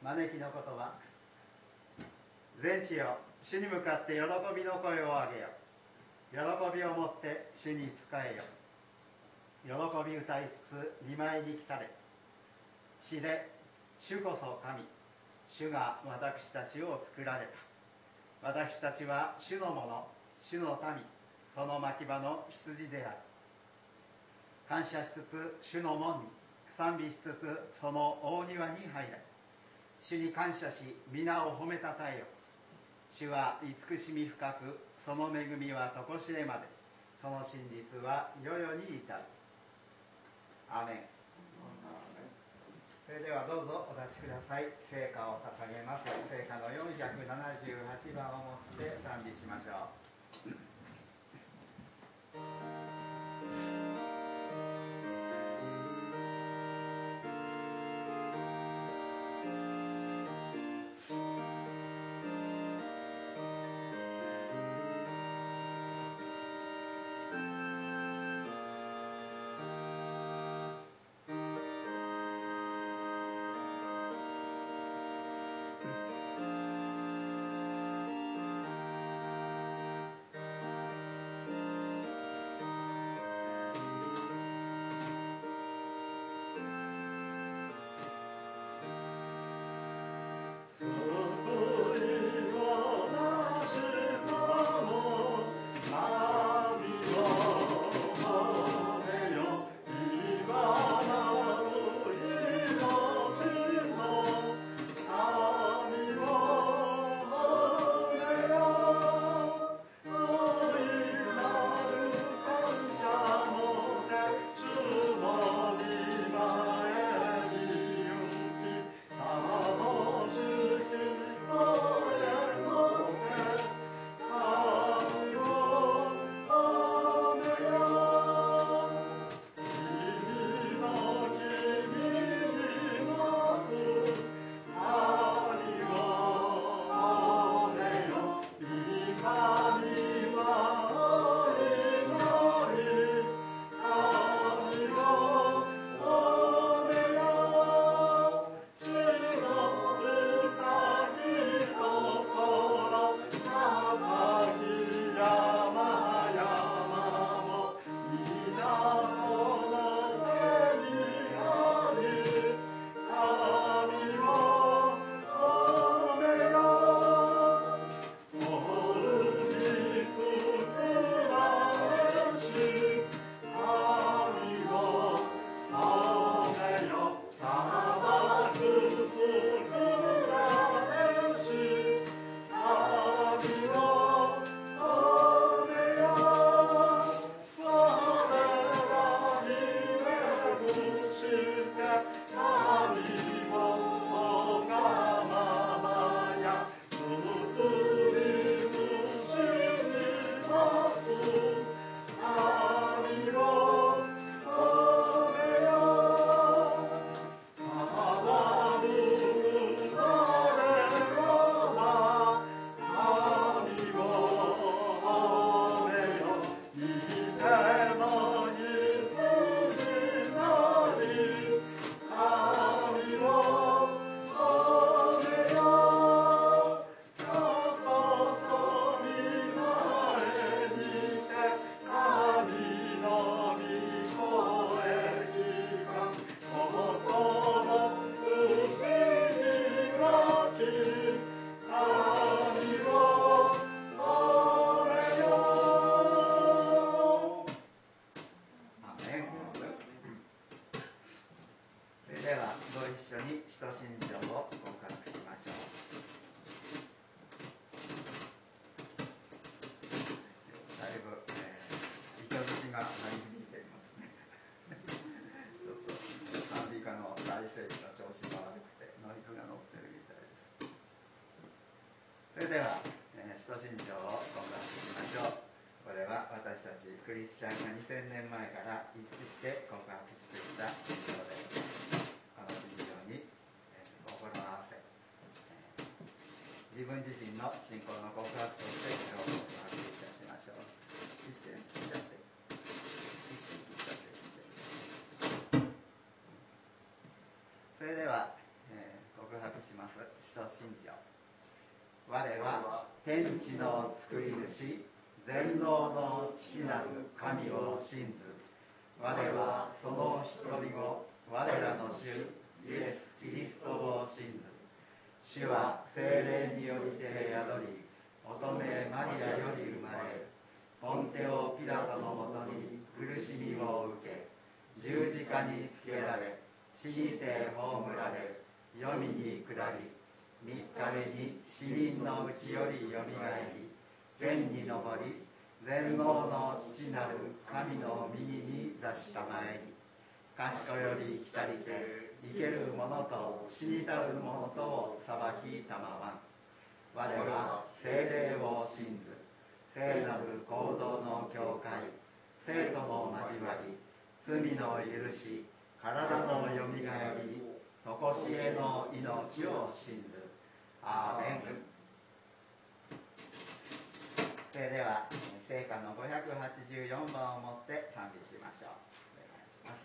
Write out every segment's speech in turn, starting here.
招きの言葉。全地よ、主に向かって喜びの声を上げよ。喜びをもって主に仕えよ。喜び歌いつつ見舞いに来たれ。詩で、主こそ神、主が私たちを作られた。私たちは主のもの、主の民、その牧場の羊である。感謝しつつ主の門に、賛美しつつその大庭に入れ。主に感謝し皆を褒めたたえよ。主は慈しみ深く、その恵みはとこしえまで、その真実は世々に至る。アーメン。それではどうぞお立ちください。聖歌を捧げます。聖歌の478番をもって賛美しましょう。クリスチャンが2000年前から一致して告白してきた信条です。この信条に心を合わせ、自分自身の信仰の告白としてこれを告白いたしましょう。一点切っちゃってそれでは、告白します。 天地の作り主全能の父なる神を信ず。我はその一人子我らの主イエス・キリストを信ず。主は聖霊によりて宿り、乙女マリアより生まれ、ポンテオ・ピラトのもとに苦しみを受け、十字架につけられ、死にて葬られ、黄泉に下り、3日目に死人のうちよりよみがえり、天に昇り、全能の父なる神の右に座したまえり、賢より来たりて生ける者と死にたる者とを裁きたまわん。我は聖霊を信ず。聖なる行動の教会、生徒の交わり、罪の許し、体のよみがえり、とこしえの命を信ず。アーメン。それでは聖歌の584番をもって賛美しましょう。お願いします。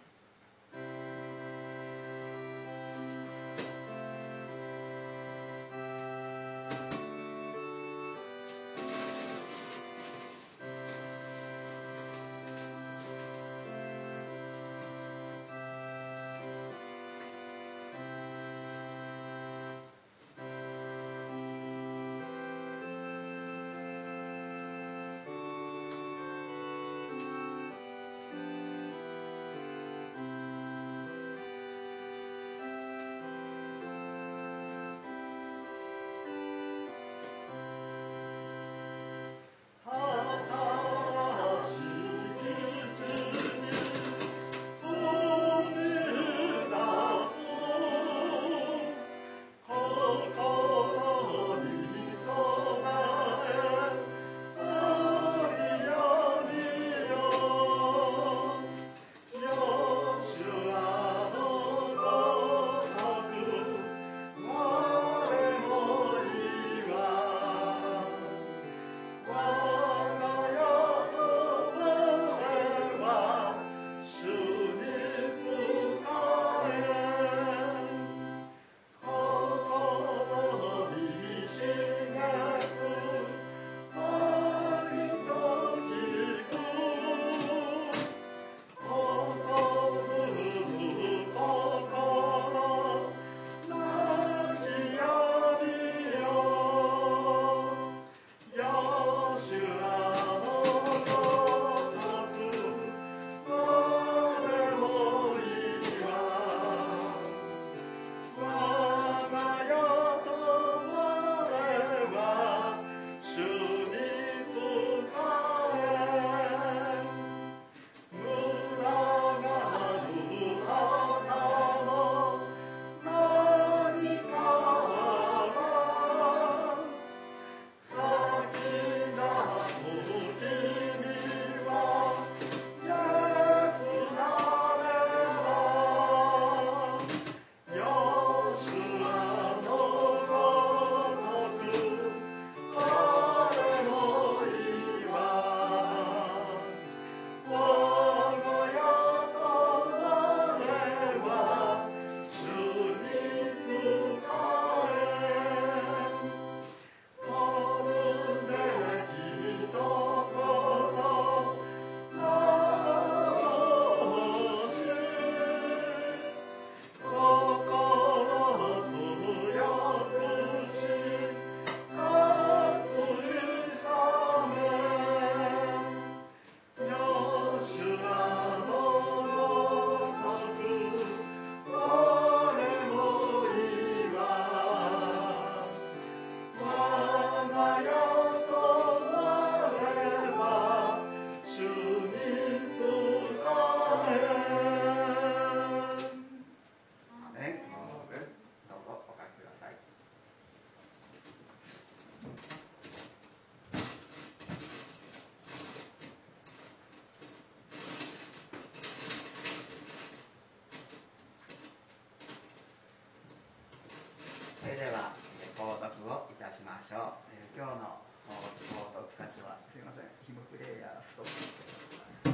それでは購読をいたしましょう。今日の購読箇所は、すいません、ヒムプレイヤーストップ。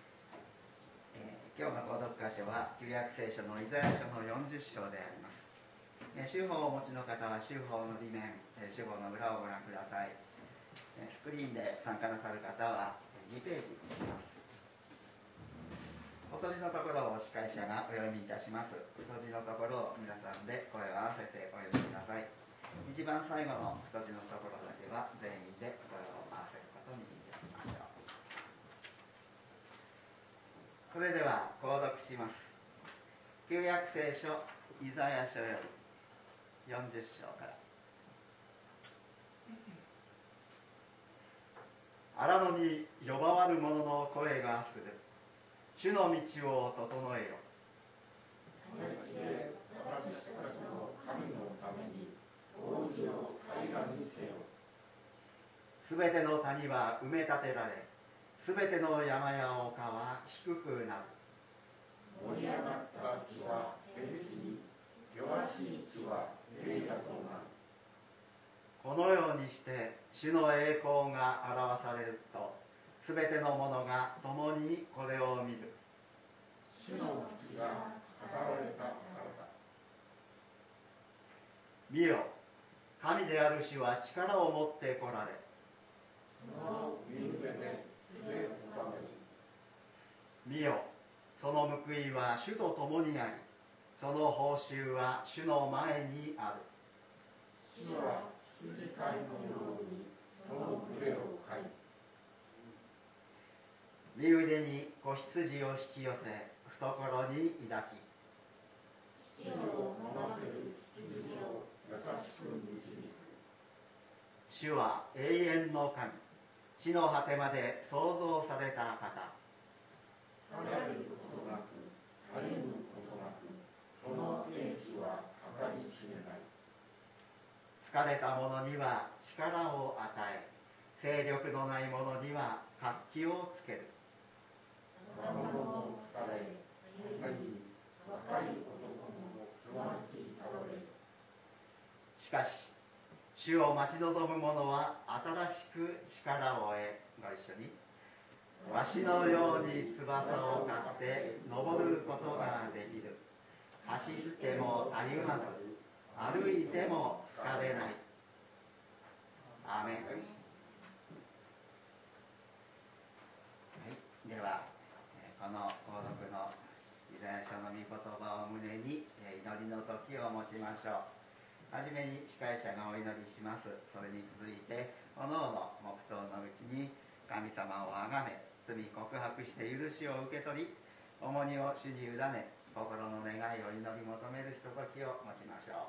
今日の購読箇所は旧約聖書のイザヤ書の40章であります。手法をお持ちの方は手法の裏面、手法の裏をご覧ください。 スクリーンで参加なさる方は2ページになります。お掃除のところを司会者がお読みいたします。太字のところを皆さんで声を合わせてお読みください。一番最後の太字のところだけは全員で声を合わせることにいたしましょう。それでは購読します。旧約聖書イザヤ書より40章から。荒野に呼ばわる者の声がする。主の道を整えよ。 私たちの神のために王子を平らにせよ。 すべての谷は埋め立てられ、すべての山や丘は低くなる。 盛り上がった地は平地に、弱しい地は平野となる。 このようにして主の栄光が表されると、すべての者が共にこれを見る。 主の口が語られたからだ。 見よ、神である主は力を持って来られ、 その身腕で素で伝わり。 見よ、その報いは主と共にあり、その報酬は主の前にある。 主は羊飼いのようにその腕を飼い、 身腕に子羊を引き寄せ、懐に抱き、 父を飲ませる羊を優しく導く。 主は永遠の神、地の果てまで創造された方。 疲れることなく、たゆむことなく、その英知は計り知れない。 疲れた者には力を与え、勢力のない者には活気をつける。 若者も疲れ、たゆみ、若い男もつまずき倒れる。 しかし、主を待ち望む者は新しく力を得、ご一緒に。わしのように翼を買って登ることができる。走ってもたゆまず、歩いても疲れない。アーメン。はい、ではこの購読のイザヤ書の御言葉を胸に祈りの時を持ちましょう。はじめに司会者がお祈りします。それに続いておのおの黙祷のうちに神様をあがめ、罪告白して許しを受け取り、重荷を主に委ね、心の願いを祈り求めるひとときを持ちましょう。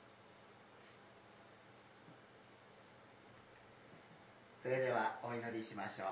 それではお祈りしましょう。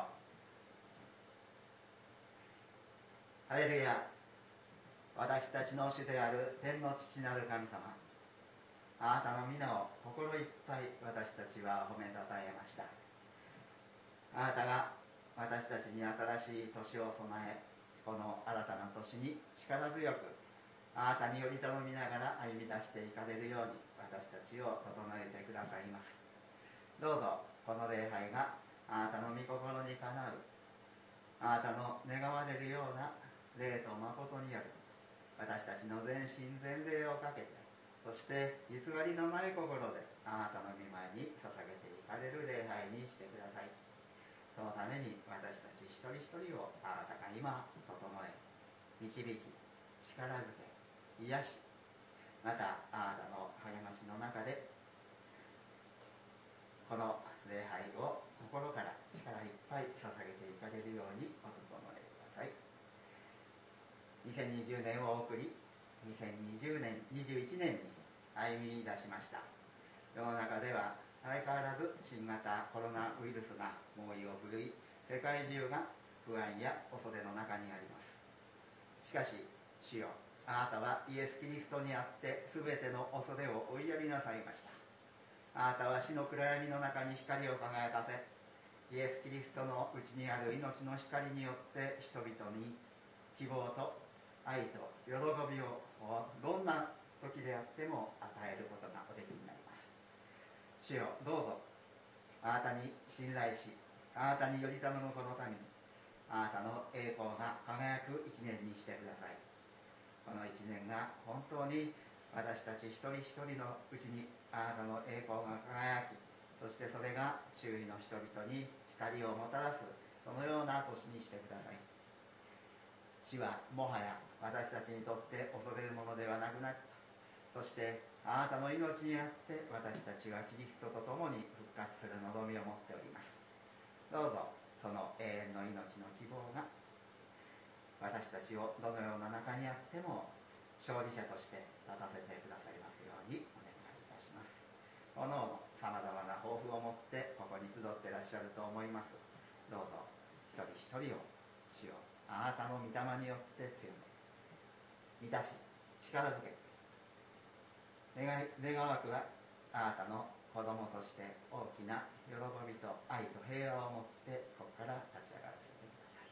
ハレルヤ。私たちの主である天の父なる神様、あなたの皆を心いっぱい私たちは褒めたたえました。あなたが私たちに新しい年を備え、この新たな年に力強くあなたにより頼みながら歩み出していかれるように私たちを整えてくださいます。どうぞこの礼拝があなたの御心にかなう、あなたの願われるような霊と誠による私たちの全身全霊をかけて、そして偽りのない心であなたの御前に捧げていかれる礼拝にしてください。そのために私たち一人一人をあなたが今整え、導き、力づけ、癒し、またあなたの励ましの中でこの礼拝を心から力いっぱい捧げていかれるようにお整えください。2020年を送り、2020年、21年に歩み出しました。世の中では相変わらず新型コロナウイルスが猛威を振るい、世界中が不安や恐れの中にあります。しかし主よ、あなたはイエス・キリストにあって全ての恐れを追いやりなさいました。あなたは死の暗闇の中に光を輝かせ、イエス・キリストの内にある命の光によって人々に希望と愛と喜びをどんな時であっても与えることがおできになります。主よ、どうぞあなたに信頼し、あなたにより頼むこのためにあなたの栄光が輝く一年にしてください。この一年が本当に私たち一人一人のうちにあなたの栄光が輝き、 そしてそれが周囲の人々に光をもたらす、そのような年にしてください。死はもはや私たちにとって恐れるものではなくなり、そしてあなたの命にあって私たちはキリストと共に復活する望みを持っております。どうぞその永遠の命の希望が私たちをどのような中にあっても勝利者として立たせてくださいますようにお願いいたします。おのおのさまざまな抱負を持ってここに集ってらっしゃると思います。どうぞ一人一人を主よあなたの御霊によって強め、満たし力づけ、願わくはあなたの子供として大きな喜びと愛と平和を持ってここから立ち上がらせてください。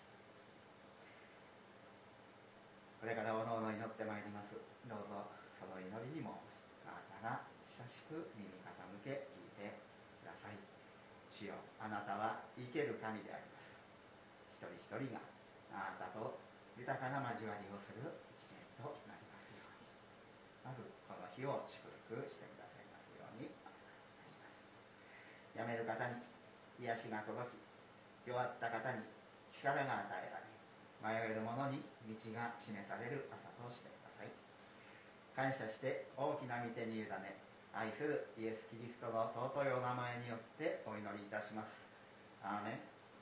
これからおのおの祈ってまいります。どうぞその祈りにもあなたが親しく耳傾け聞いてください。主よあなたは生ける神であります。一人一人があなたと豊かな交わりをする一年となりますように、まずこの日を祝福してくださいますようにお願いいたします。病める方に癒しが届き、弱った方に力が与えられ、迷える者に道が示される朝としてください。感謝して大きな御手に委ね、愛するイエス・キリストの尊いお名前によってお祈りいたします。アーメン。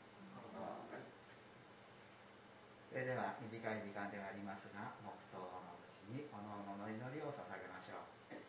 それでは短い時間ではありますが、黙祷のうちにおのおのの祈りを捧げましょう。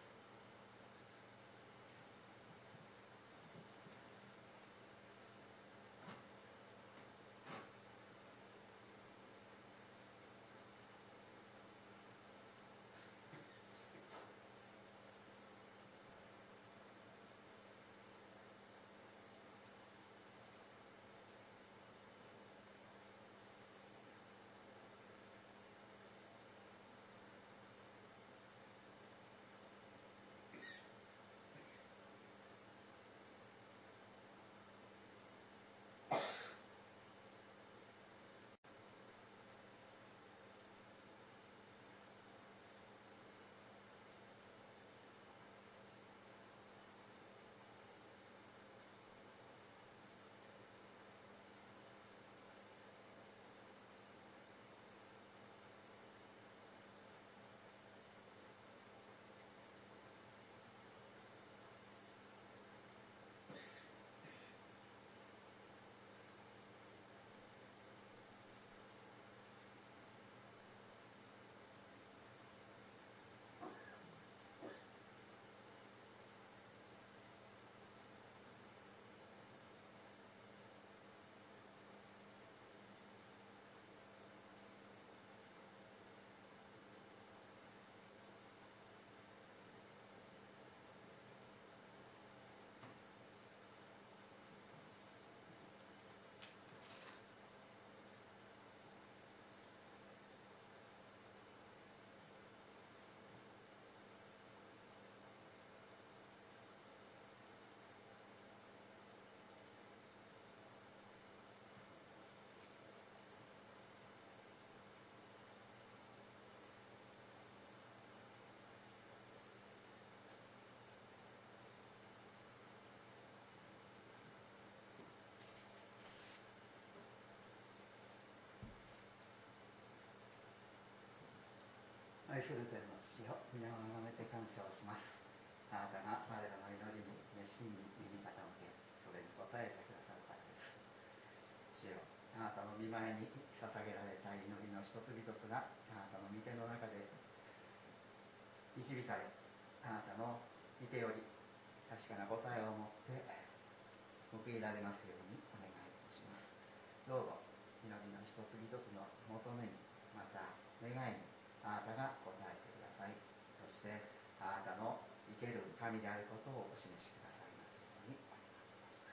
愛する天の父よ、皆をあがめて感謝をします。あなたが我らの祈りに熱心に耳傾け、それに応えてくださるからです。主よ、あなたの御前に捧げられた祈りの一つ一つがあなたの御手の中で導かれ、あなたの御手より確かな答えを持って報いられますようにお願いいたします。どうぞ祈りの一つ一つの求めに、また願いにあなたが答えてください。そしてあなたの生ける神であることをお示しくださいますようにお願いいたします。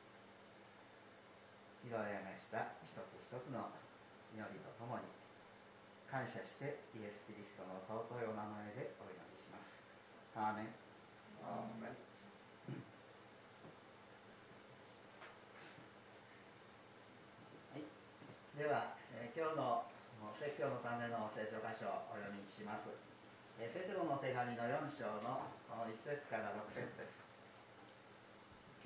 祈りました一つ一つの祈りとともに感謝してイエス・キリストの尊いお名前でお祈りします。アーメン。 アーメン。 はい、では、今日の説教のための聖書箇所をお読みします。ペテロの手紙の4章のこの1節から6節です。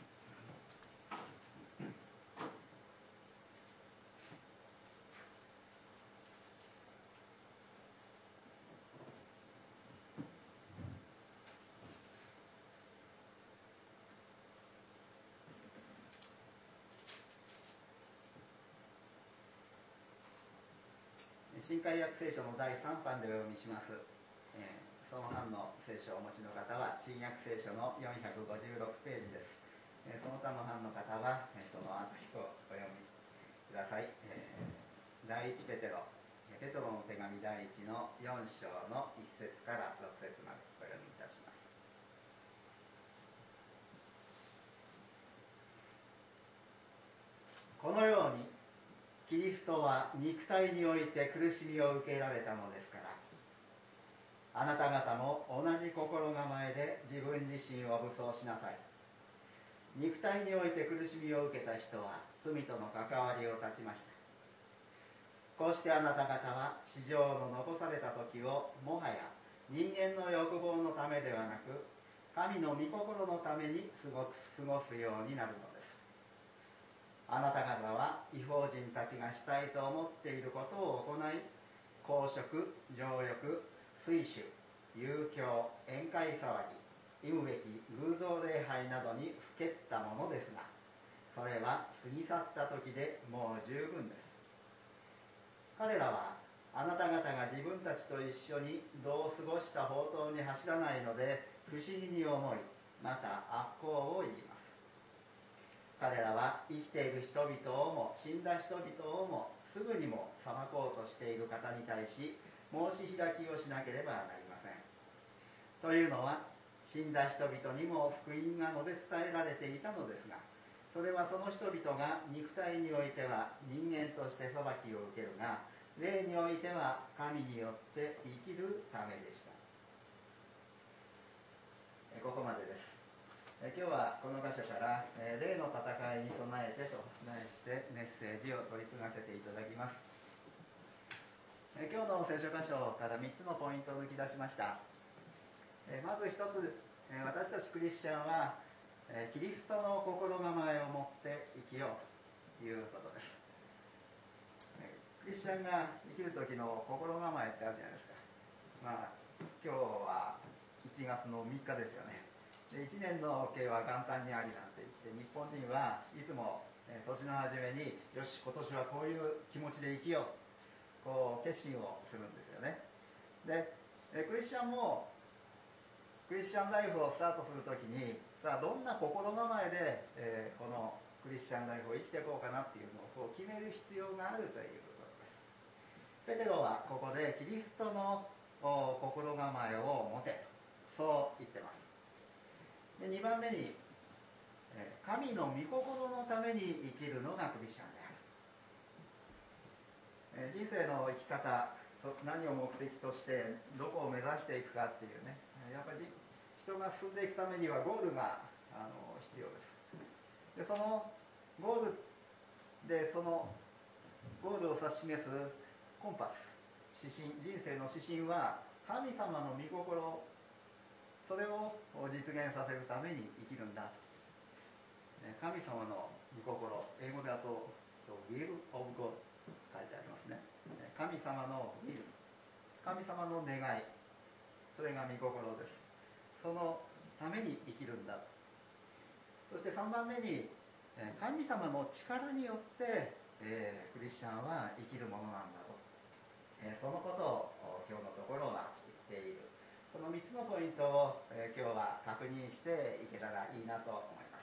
新海約聖書の第3版でお読みします。その版の聖書をお持ちの方は新約聖書の456ページです。その他の版の方はその後をお読みください。第一ペテロの手紙第1の4章の1節から6節までお読みいたします。このようにキリストは肉体において苦しみを受けられたのですから、あなた方も同じ心構えで自分自身を武装しなさい。肉体において苦しみを受けた人は罪との関わりを断ちました。こうしてあなた方は地上の残された時をもはや人間の欲望のためではなく神の御心のために過ごすようになるのです。あなた方は異邦人たちがしたいと思っていることを行い、公職、情欲、水酒、遊興、宴会騒ぎ、忌むべき偶像礼拝などにふけったものですが、それは過ぎ去った時でもう十分です。彼らはあなた方が自分たちと一緒にどう過ごした法灯に走らないので不思議に思い、また悪行を言います。彼らは生きている人々をも死んだ人々をもすぐにも裁こうとしている方に対し申し開きをしなければなりません。というのは死んだ人々にも福音が述べ伝えられていたのですが、それはその人々が肉体においては人間として裁きを受けるが、霊においては神によって生きるためでした。ここまでです。今日はこの箇所から霊の戦いに備えてと題してメッセージを取り継がせていただきます。今日の聖書箇所から3つのポイントを抜き出しました。まず一つ、私たちクリスチャンはキリストの心構えを持って生きようということです。クリスチャンが生きる時の心構えってあるじゃないですか。今日は1月の3日ですよね。で1年の計は元旦にありなんて言って、日本人はいつも年の初めによし今年はこういう気持ちで生きよう、こう決心をするんですよね。でクリスチャンもクリスチャンライフをスタートするときに、さあどんな心構えで、このクリスチャンライフを生きていこうかなっていうのを決める必要があるということです。ペテロはここでキリストの心構えを持てとそう言ってます。で2番目に、神の御心のために生きるのがクリスチャンである。人生の生き方、何を目的としてどこを目指していくかっていうね、やっぱり人が進んでいくためにはゴールが必要です。でそのゴールでそのゴールを指し示すコンパス、指針、人生の指針は神様の御心、それを実現させるために生きるんだと。神様の御心、英語だと The will of God 書いてありますね。神様の will、 神様の願い、それが御心です。そのために生きるんだ。そして3番目に神様の力によって、クリスチャンは生きるものなんだと、そのことを今日のところは言っている。この3つのポイントを、今日は確認していけたらいいなと思います。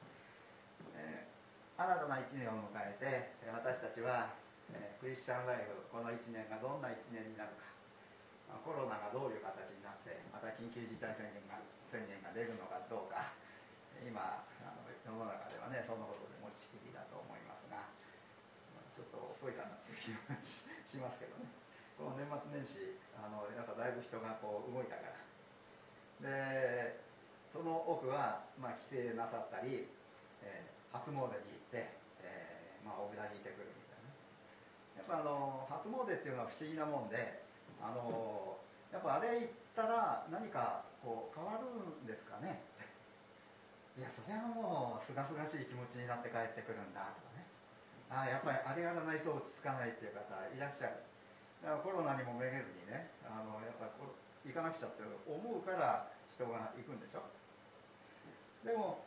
新たな1年を迎えて私たちは、クリスチャンライフ、この1年がどんな1年になるか、コロナがどういう形になってまた緊急事態宣言が出るのかどうか、今世の中ではねそのことで持ちきりだと思いますが、ちょっと遅いかなという気がしますけどね。この年末年始やっぱだいぶ人がこう動いたからで、その多くは、帰省なさったり、初詣に行って、お札に行ってくるみたいな。やっぱ初詣っていうのは不思議なもんで、やっぱあれ行ったら何かこう変わるんですかね。いやそれはもうすがすがしい気持ちになって帰ってくるんだとかね、やっぱりあれやらない人落ち着かないっていう方いらっしゃる。だからコロナにもめげずにね、やっぱり行かなくちゃって思うから人が行くんでしょ。でも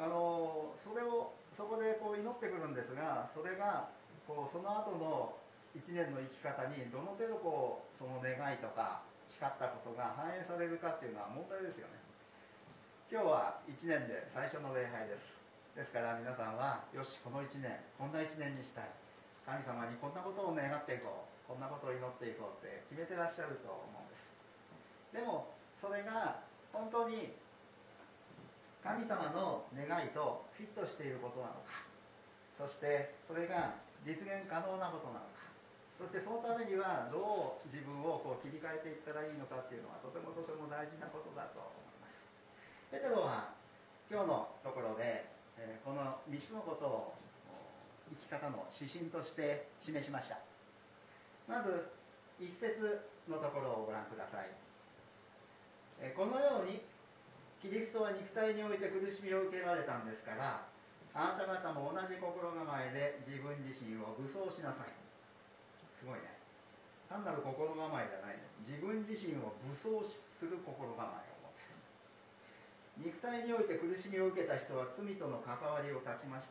そこでこう祈ってくるんですが、それがこうその後の 1年の生き方にどの程度その願いとか誓ったことが反映されるかっていうのは問題ですよね。今日は1年で最初の礼拝です。ですから皆さんはよし、この1年こんな1年にしたい、神様にこんなことを願っていこう、こんなことを祈っていこうって決めてらっしゃると思うんです。でもそれが本当に神様の願いとフィットしていることなのか、そしてそれが実現可能なことなのか、そしてそのためにはどう自分を切り替えていったらいいのかっていうのはとてもとても大事なことだと思います。ペテロは今日のところでこの3つのことを生き方の指針として示しました。まず一節のところをご覧ください。このようにキリストは肉体において苦しみを受けられたんですから、あなた方も同じ心構えで自分自身を武装しなさい。すごいね。単なる心構えじゃないね。自分自身を武装する心構えを持っている。肉体において苦しみを受けた人は罪との関わりを断ちました。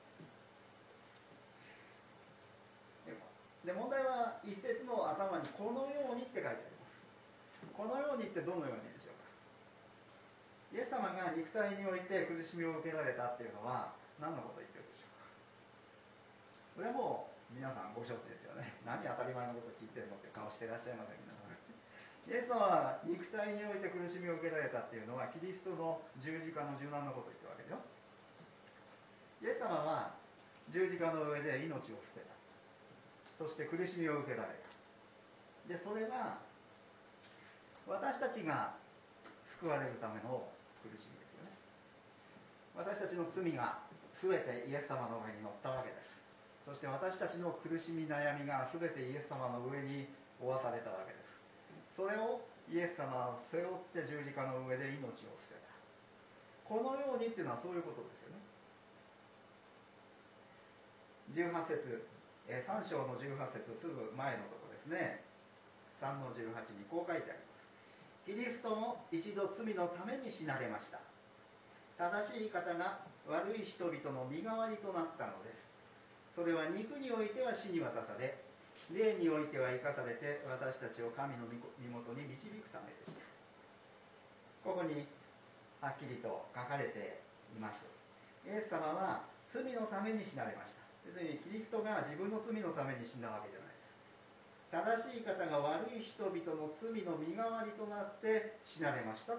で、問題は一節の頭にこのようにって書いてあります。このようにってどのようにでしょうか。イエス様が肉体において苦しみを受けられたっていうのは何のことを言ってるでしょうか。それはもう皆さんご承知ですよね。何当たり前のことを聞いてるのって顔してらっしゃいません皆さん。イエス様は肉体において苦しみを受けられたっていうのはキリストの十字架の柔軟のことを言ってるわけでしょ。イエス様は十字架の上で命を捨てた。そして苦しみを受けられた。でそれは私たちが救われるための苦しみですよね。私たちの罪が全てイエス様の上に乗ったわけです。そして私たちの苦しみ悩みが全てイエス様の上に負わされたわけです。それをイエス様は背負って十字架の上で命を捨てた。このようにっていうのはそういうことですよね。18節3章の18節すぐ前のところですね。3の18にこう書いてあります。キリストも一度罪のために死なれました。正しい方が悪い人々の身代わりとなったのです。それは肉においては死に渡され、霊においては生かされて私たちを神の身元に導くためでした。ここにはっきりと書かれています。イエス様は罪のために死なれました。別にキリストが自分の罪のために死んだわけじゃないです。正しい方が悪い人々の罪の身代わりとなって死なれましたって。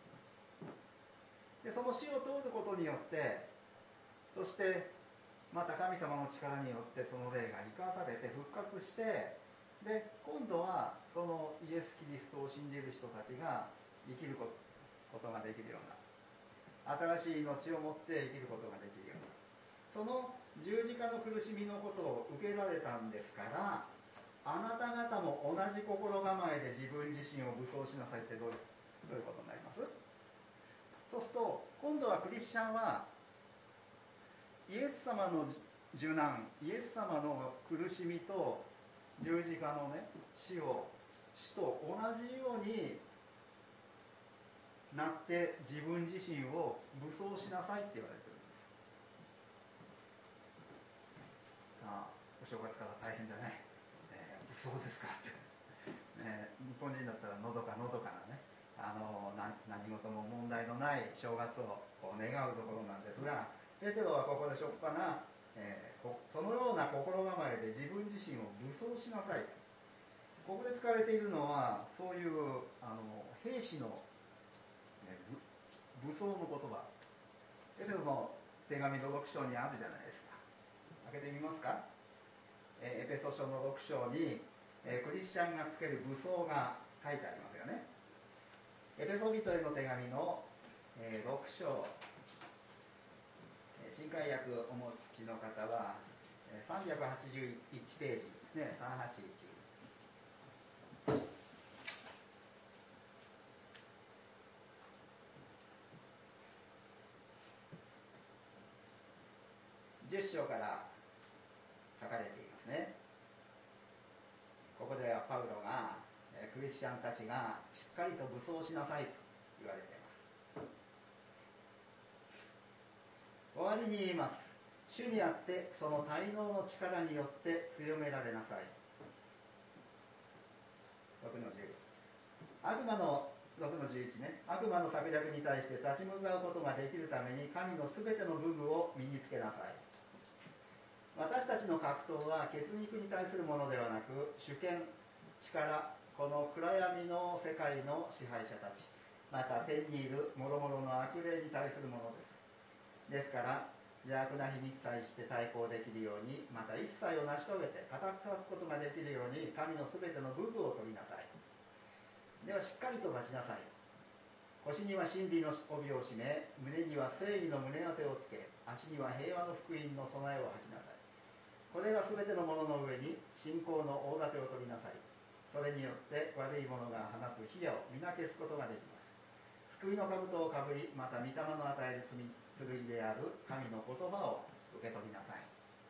でその死を通ることによって、そしてまた神様の力によってその霊が生かされて復活して、で今度はそのイエス・キリストを信じる人たちが生きることができるような、新しい命を持って生きることができるような、その十字架の苦しみのことを受けられたんですから、あなた方も同じ心構えで自分自身を武装しなさいってどういうことになります？そうすると今度はクリスチャンはイエス様の受難、イエス様の苦しみと十字架のね死と同じようになって自分自身を武装しなさいって言われてるんです。さあお正月から大変だね、武装ですかって、日本人だったらのどかなね、何事も問題のない正月を願うところなんですが、ペテロはここでしょっぱな、そのような心構えで自分自身を武装しなさいと。ここで使われているのはそういう兵士の、武装の言葉。ペテロの手紙の6章にあるじゃないですか。開けてみますか。エペソ書の6章に、クリスチャンがつける武装が書いてありますよね。エペソ人への手紙の、6章、新海訳をお持ちの方は381ページですね。381。10章から書かれていますね。ここではパウロがクリスチャンたちがしっかりと武装しなさいと言われています。終わりに言います。 主にあってその滞納の力によって強められなさい。6の10、悪魔の6の11ね、悪魔の策略に対して立ち向かうことができるために神のすべての武具を身につけなさい。私たちの格闘は血肉に対するものではなく、主権、力、この暗闇の世界の支配者たち、また天にいる諸々の悪霊に対するものです。ですから邪悪な日に際して対抗できるように、また一切を成し遂げて固く立つことができるように、神のすべての武具を取りなさい。ではしっかりと立ちなさい。腰には真理の帯を締め、胸には正義の胸当てをつけ、足には平和の福音の備えを履きなさい。これらすべてのものの上に信仰の大盾を取りなさい。それによって悪い者が放つ火矢を皆消すことができます。救いの兜をかぶり、また御霊の与える剣である神の言葉を受け取りなさい。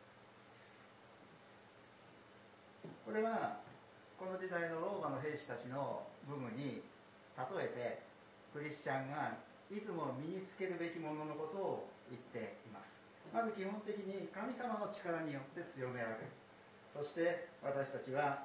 これはこの時代のローマの兵士たちの武具に例えて、クリスチャンがいつも身につけるべきもののことを言っています。まず基本的に神様の力によって強められる。そして私たちは、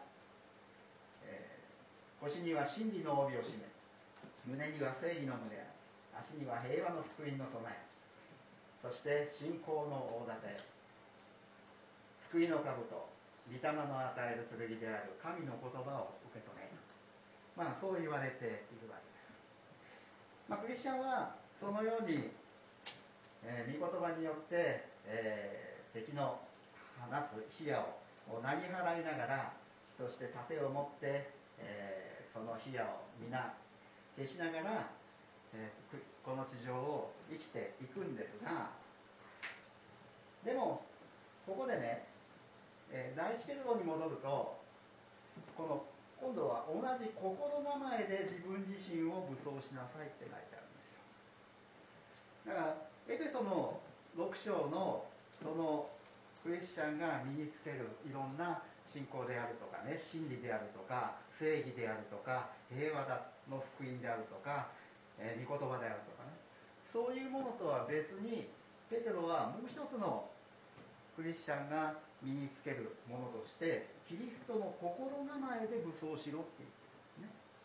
腰には真理の帯を締め、胸には正義の胸、足には平和の福音の備え、そして信仰の大盾、救いの兜、御霊の与える剣である神の言葉を受け取れ、そう言われているわけです。クリスチャンはそのように、御言葉によって、敵の放つ火矢を投げ払いながら、そして盾を持って、その火矢を皆消しながら、この地上を生きていくんですが、でもここでね、第一ペテロに戻ると、今度は同じ心構えで自分自身を武装しなさいって書いてあるんですよ。だからエペソの6章のそのクリスチャンが身につけるいろんな信仰であるとかね、真理であるとか正義であるとか平和の福音であるとか、御言葉であるとかね、そういうものとは別にペテロはもう一つのクリスチャンが身につけるものとして、キリストの心構えで武装しろって言ってるん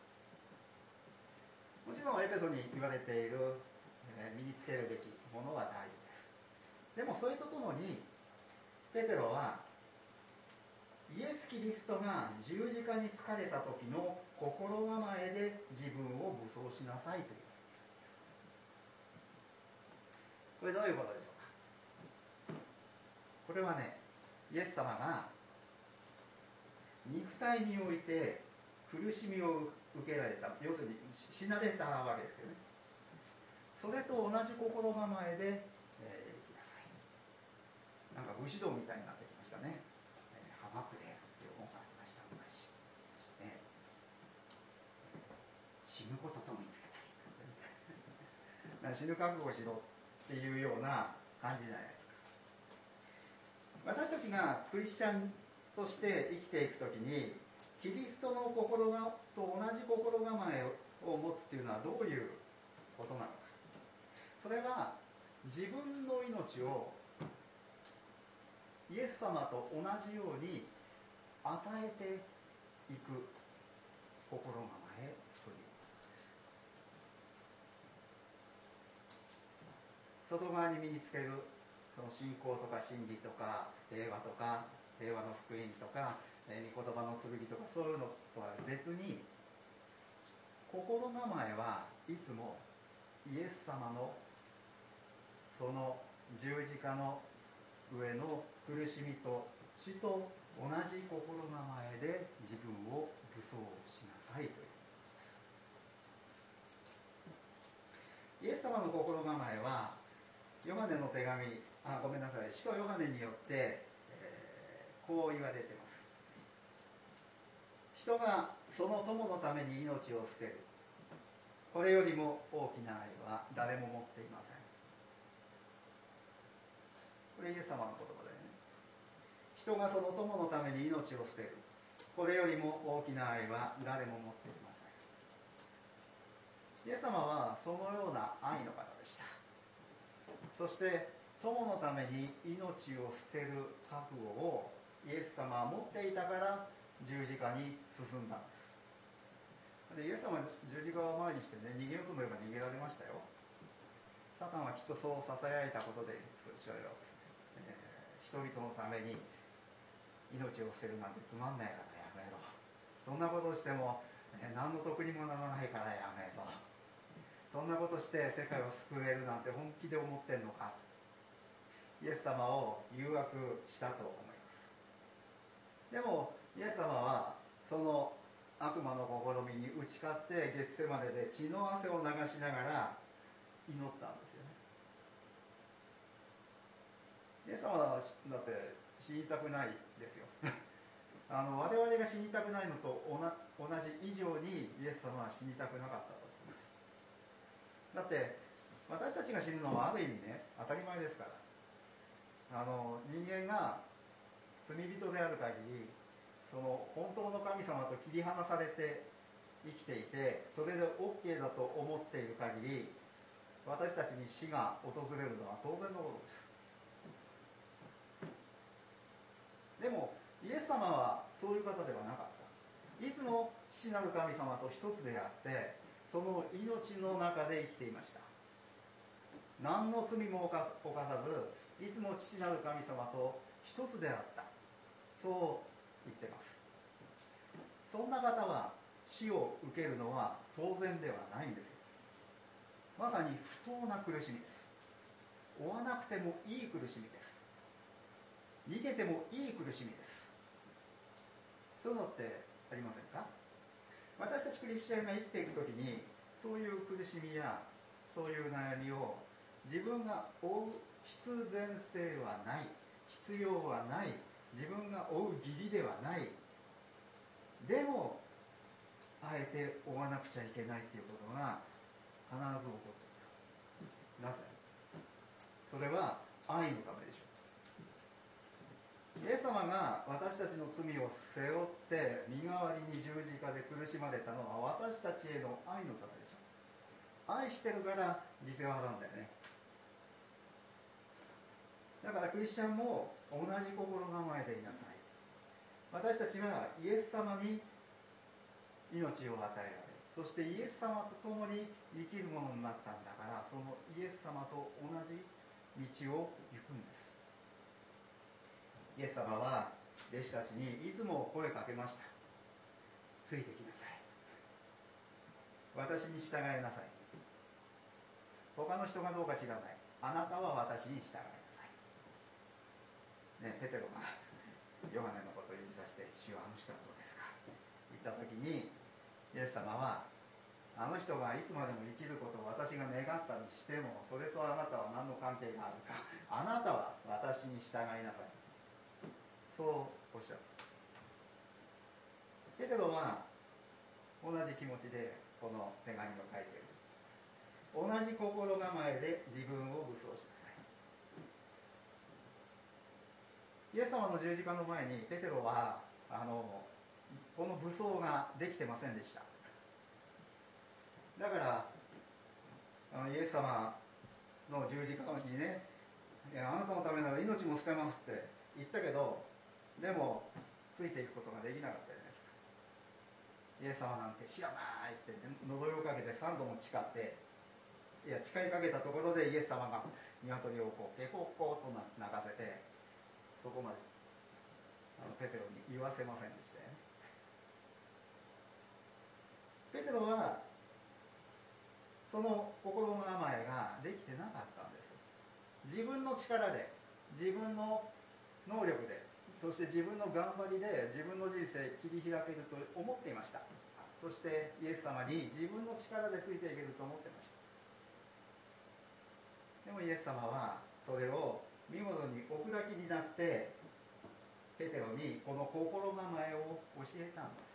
ですね。もちろんエペソに言われている、身につけるべきものは大事です。でもそれとともにペテロはイエス・キリストが十字架につかれた時の心構えで自分を武装しなさいという。これどういうことでしょうか。これはね、イエス様が肉体において苦しみを受けられた、要するに死なれたわけですよね。それと同じ心構えで、生きなさい。なんか武士道みたいになってきましたね。ハマクレーっていう本がありました昔、死ぬことと見つけたり死ぬ覚悟しろっていうような感じじゃないですか。私たちがクリスチャンとして生きていくときに、キリストの心と同じ心構えを持つっていうのはどういうことなのか。それは自分の命をイエス様と同じように与えていく心構えということです。外側に身につけるその信仰とか真理とか平和とか平和の福音とか、御言葉の剣とか、そういうのとは別に、心構えはいつもイエス様のその十字架の上の苦しみと死と同じ心構えで自分を武装しなさいということです。イエス様の心構えはヨハネの手紙、使徒ヨハネによって、こう言われています。人がその友のために命を捨てる、これよりも大きな愛は誰も持っていません。これイエス様の言葉だよね。人がその友のために命を捨てる、これよりも大きな愛は誰も持っていません。イエス様はそのような愛の方でした。そして友のために命を捨てる覚悟をイエス様は持っていたから十字架に進んだんです。でイエス様は十字架を前にしてね、逃げようと思えば逃げられましたよ。サタンはきっとそうささやいたことで、人々のために命を捨てるなんてつまんないからやめろ、そんなことをしても何の得にもならないからやめろ、そんなことして世界を救えるなんて本気で思ってんのか、イエス様を誘惑したと思います。でもイエス様はその悪魔の試みに打ち勝ってゲツセマネで血の汗を流しながら祈ったんですよね。イエス様はだって死にたくないですよ我々が死にたくないのと同じ以上にイエス様は死にたくなかったと思います。だって私たちが死ぬのはある意味ね、当たり前ですから。人間が罪人である限り、その本当の神様と切り離されて生きていて、それで OK だと思っている限り、私たちに死が訪れるのは当然のことです。でもイエス様はそういう方ではなかった。いつも父なる神様と一つであって、その命の中で生きていました。何の罪も犯さず、いつも父なる神様と一つであった、そう言ってます。そんな方は死を受けるのは当然ではないんですよ。まさに不当な苦しみです。負わなくてもいい苦しみです。逃げてもいい苦しみです。そういうのってありませんか？私たちクリスチャンが生きていくときに、そういう苦しみやそういう悩みを自分が負う必然性はない、必要はない、自分が負う義理ではない、でもあえて負わなくちゃいけないということが必ず起こっている。なぜ？それは愛のためでしょう。イエス様が私たちの罪を背負って身代わりに十字架で苦しまれたのは私たちへの愛のためでしょう。愛してるから犠牲を払うんだよね。だからクリスチャンも同じ心構えでいなさい。私たちがイエス様に命を与えられ、そしてイエス様と共に生きるものになったんだから、そのイエス様と同じ道を行くんです。イエス様は弟子たちにいつも声かけました。ついてきなさい、私に従いなさい。他の人がどうか知らない、あなたは私に従いなさい、ね、ペテロがヨハネのことを指さして、主はあの人はどうですか言った時に、イエス様はあの人がいつまでも生きることを私が願ったにしても、それとあなたは何の関係があるか、あなたは私に従いなさい、そうおっしゃる。ペテロは同じ気持ちでこの手紙を書いている。同じ心構えで自分を武装しなさい。イエス様の十字架の前にペテロはこの武装ができてませんでした。だからイエス様の十字架にね、あなたのためなら命も捨てますって言ったけど、でもついていくことができなかったじゃないですか。イエス様なんて知らないって、ね、呪いをかけて3度も誓って、いや誓いかけたところでイエス様が鶏をこうペコッコーと鳴かせて、そこまでペテロに言わせませんでしたよね。ペテロはその心の構えができてなかったんです。自分の力で、自分の能力で、そして自分の頑張りで自分の人生切り開けると思っていました。そしてイエス様に自分の力でついていけると思ってました。でもイエス様はそれを見事にお砕きになってペテロにこの心構えを教えたんです。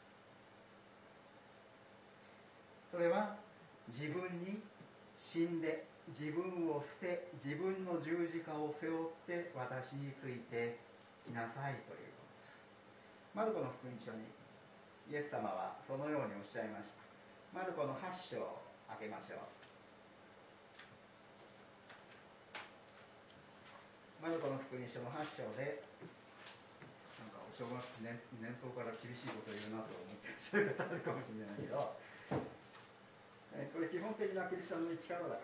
それは自分に死んで、自分を捨て、自分の十字架を背負って私についてきなさいということです。マルコの福音書にイエス様はそのようにおっしゃいました。マルコの8章を開けましょう。 マルコの福音書の8章で、なんかお正月年頭から厳しいことを言うなと思ってらっしゃる方あるかもしれないけど、これ基本的なクリスチャンの生き方だから、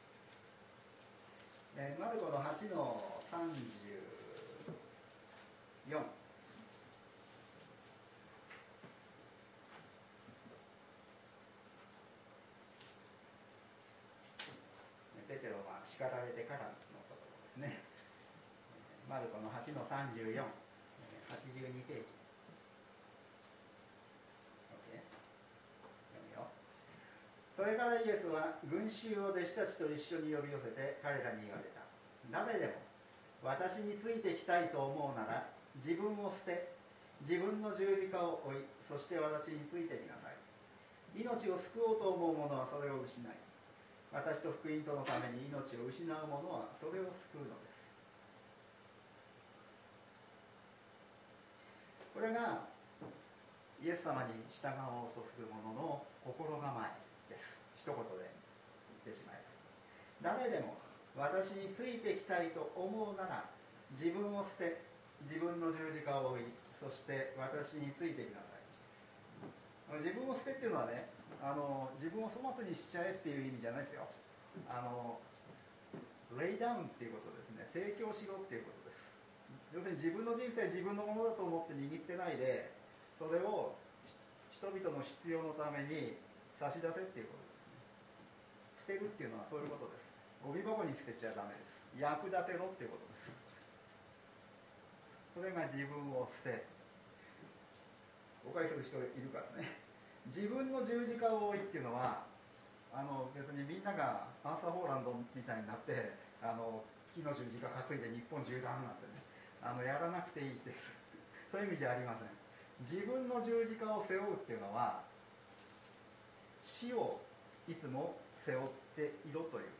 マルコの8の34、ペテロが叱られてからのところですね。マルコの8の34、82ページ。OK。読むよ。それからイエスは群衆を弟子たちと一緒に呼び寄せて彼らに言われた。誰でも私についてきたいと思うなら自分を捨て、自分の十字架を追い、そして私についてきなさい。命を救おうと思う者はそれを失い、私と福音とのために命を失う者はそれを救うのです。これがイエス様に従おうとする者の心構えです。一言で言ってしまえば、誰でも私についてきたいと思うなら自分を捨て、自分の十字架を追い、そして私についてきなさい。自分を捨てっていうのはね、自分を粗末にしちゃえっていう意味じゃないですよ。レイダウンっていうことですね。提供しろっていうことです。要するに自分の人生自分のものだと思って握ってないで、それを人々の必要のために差し出せっていうことですね。捨てるっていうのはそういうことです。ゴミ箱に捨てちゃダメです。役立てろっていうことです。それが自分を捨て、誤解する人いるからね。自分の十字架を追いっていうのは別にみんながアーサー・ホーランドみたいになって木の十字架担いで日本縦断なんてねやらなくていいです。そういう意味じゃありません。自分の十字架を背負うっていうのは死をいつも背負っていろということです。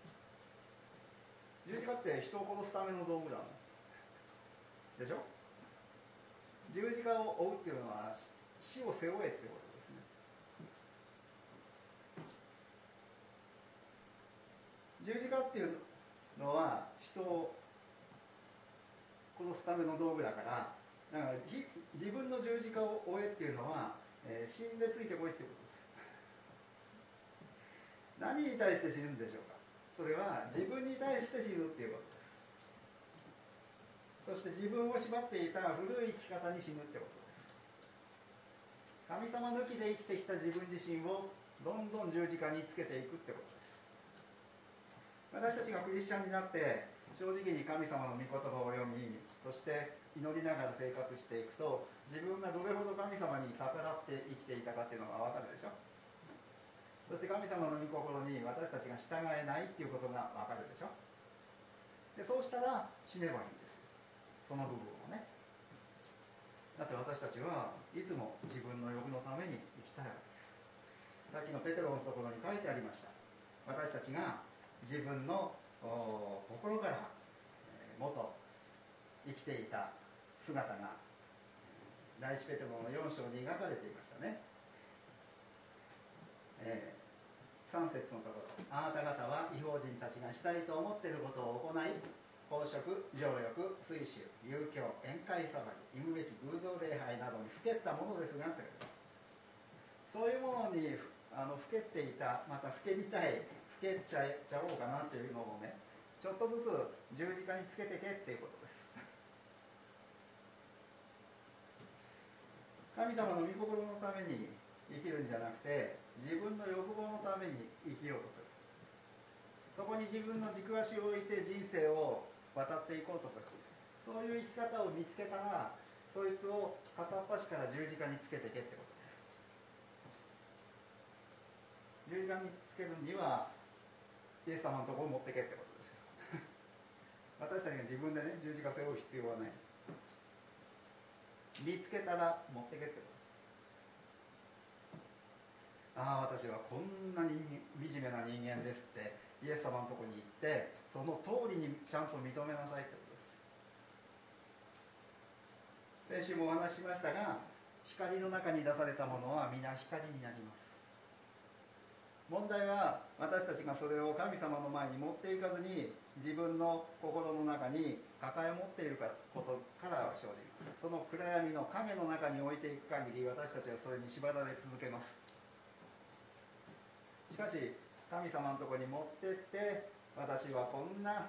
十字架って人を殺すための道具だもんでしょ。十字架を追うっていうのは死を背負えってことですね。十字架っていうのは人を殺すための道具だから、だから自分の十字架を追えっていうのは、死んでついてこいってことです。何に対して死ぬんでしょうか。それは自分に対して死ぬっていうことです。そして自分を縛っていた古い生き方に死ぬってことです。神様抜きで生きてきた自分自身をどんどん十字架につけていくってことです。私たちがクリスチャンになって正直に神様の御言葉を読み、そして祈りながら生活していくと、自分がどれほど神様に逆らって生きていたかっていうのが分かるでしょ。そして神様の御心に私たちが従えないっていうことが分かるでしょ。でそうしたら死ねばいいんですよ、その部分をね。だって私たちはいつも自分の欲のために生きたいわけです。さっきのペテロのところに書いてありました。私たちが自分の心から元生きていた姿が第一ペテロの4章に描かれていましたね。3節のところ、あなた方は異邦人たちがしたいと思っていることを行い、飽食、情欲、水酒、遊興、宴会騒ぎ、忌むべき偶像礼拝などにふけったものですが、そういうものにふけっていた、またふけりたい、ふけちゃおうかなっていうのをね、ちょっとずつ十字架につけてけっていうことです。神様の御心のために生きるんじゃなくて、自分の欲望のために生きようとする。そこに自分の軸足を置いて人生を渡っていこうとする。そういう生き方を見つけたら、そいつを片っ端から十字架につけてけってことです。十字架につけるにはイエス様のところを持ってけってことですよ。私たちが自分でね、十字架背負う必要はない。見つけたら持ってけってことです。ああ、私はこんな惨めな人間ですってイエス様のところに行って、その通りにちゃんと認めなさいってことです。先週もお話ししましたが、光の中に出されたものは皆光になります。問題は私たちがそれを神様の前に持っていかずに自分の心の中に抱え持っていることから生じます。その暗闇の影の中に置いていく限り、私たちはそれに縛られ続けます。しかし神様のところに持ってって、私はこんな、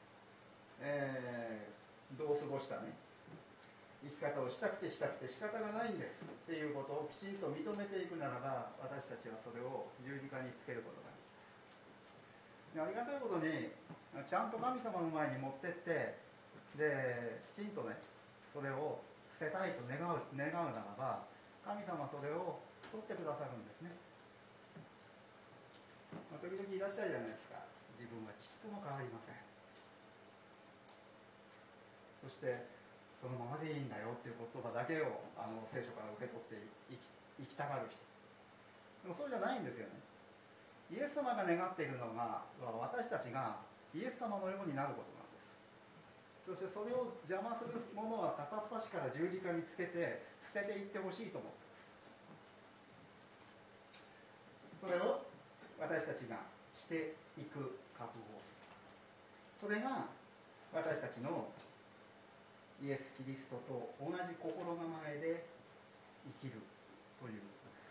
どう過ごしたね生き方をしたくて仕方がないんですっていうことをきちんと認めていくならば、私たちはそれを十字架につけることができます。ありがたいことにちゃんと神様の前に持ってって、できちんとねそれを捨てたいと願うならば、神様はそれを取ってくださるんですね。時々いらっしゃるじゃないですか。自分はちっとも変わりません、そしてそのままでいいんだよっていう言葉だけを聖書から受け取って生きたがる人。でもそうじゃないんですよね。イエス様が願っているのが、私たちがイエス様のようになることなんです。そしてそれを邪魔するものは片っ端から十字架につけて捨てていってほしいと思ってます。それを私たちがしていく覚悟をする。それが私たちのイエス・キリストと同じ心構えで生きるということです。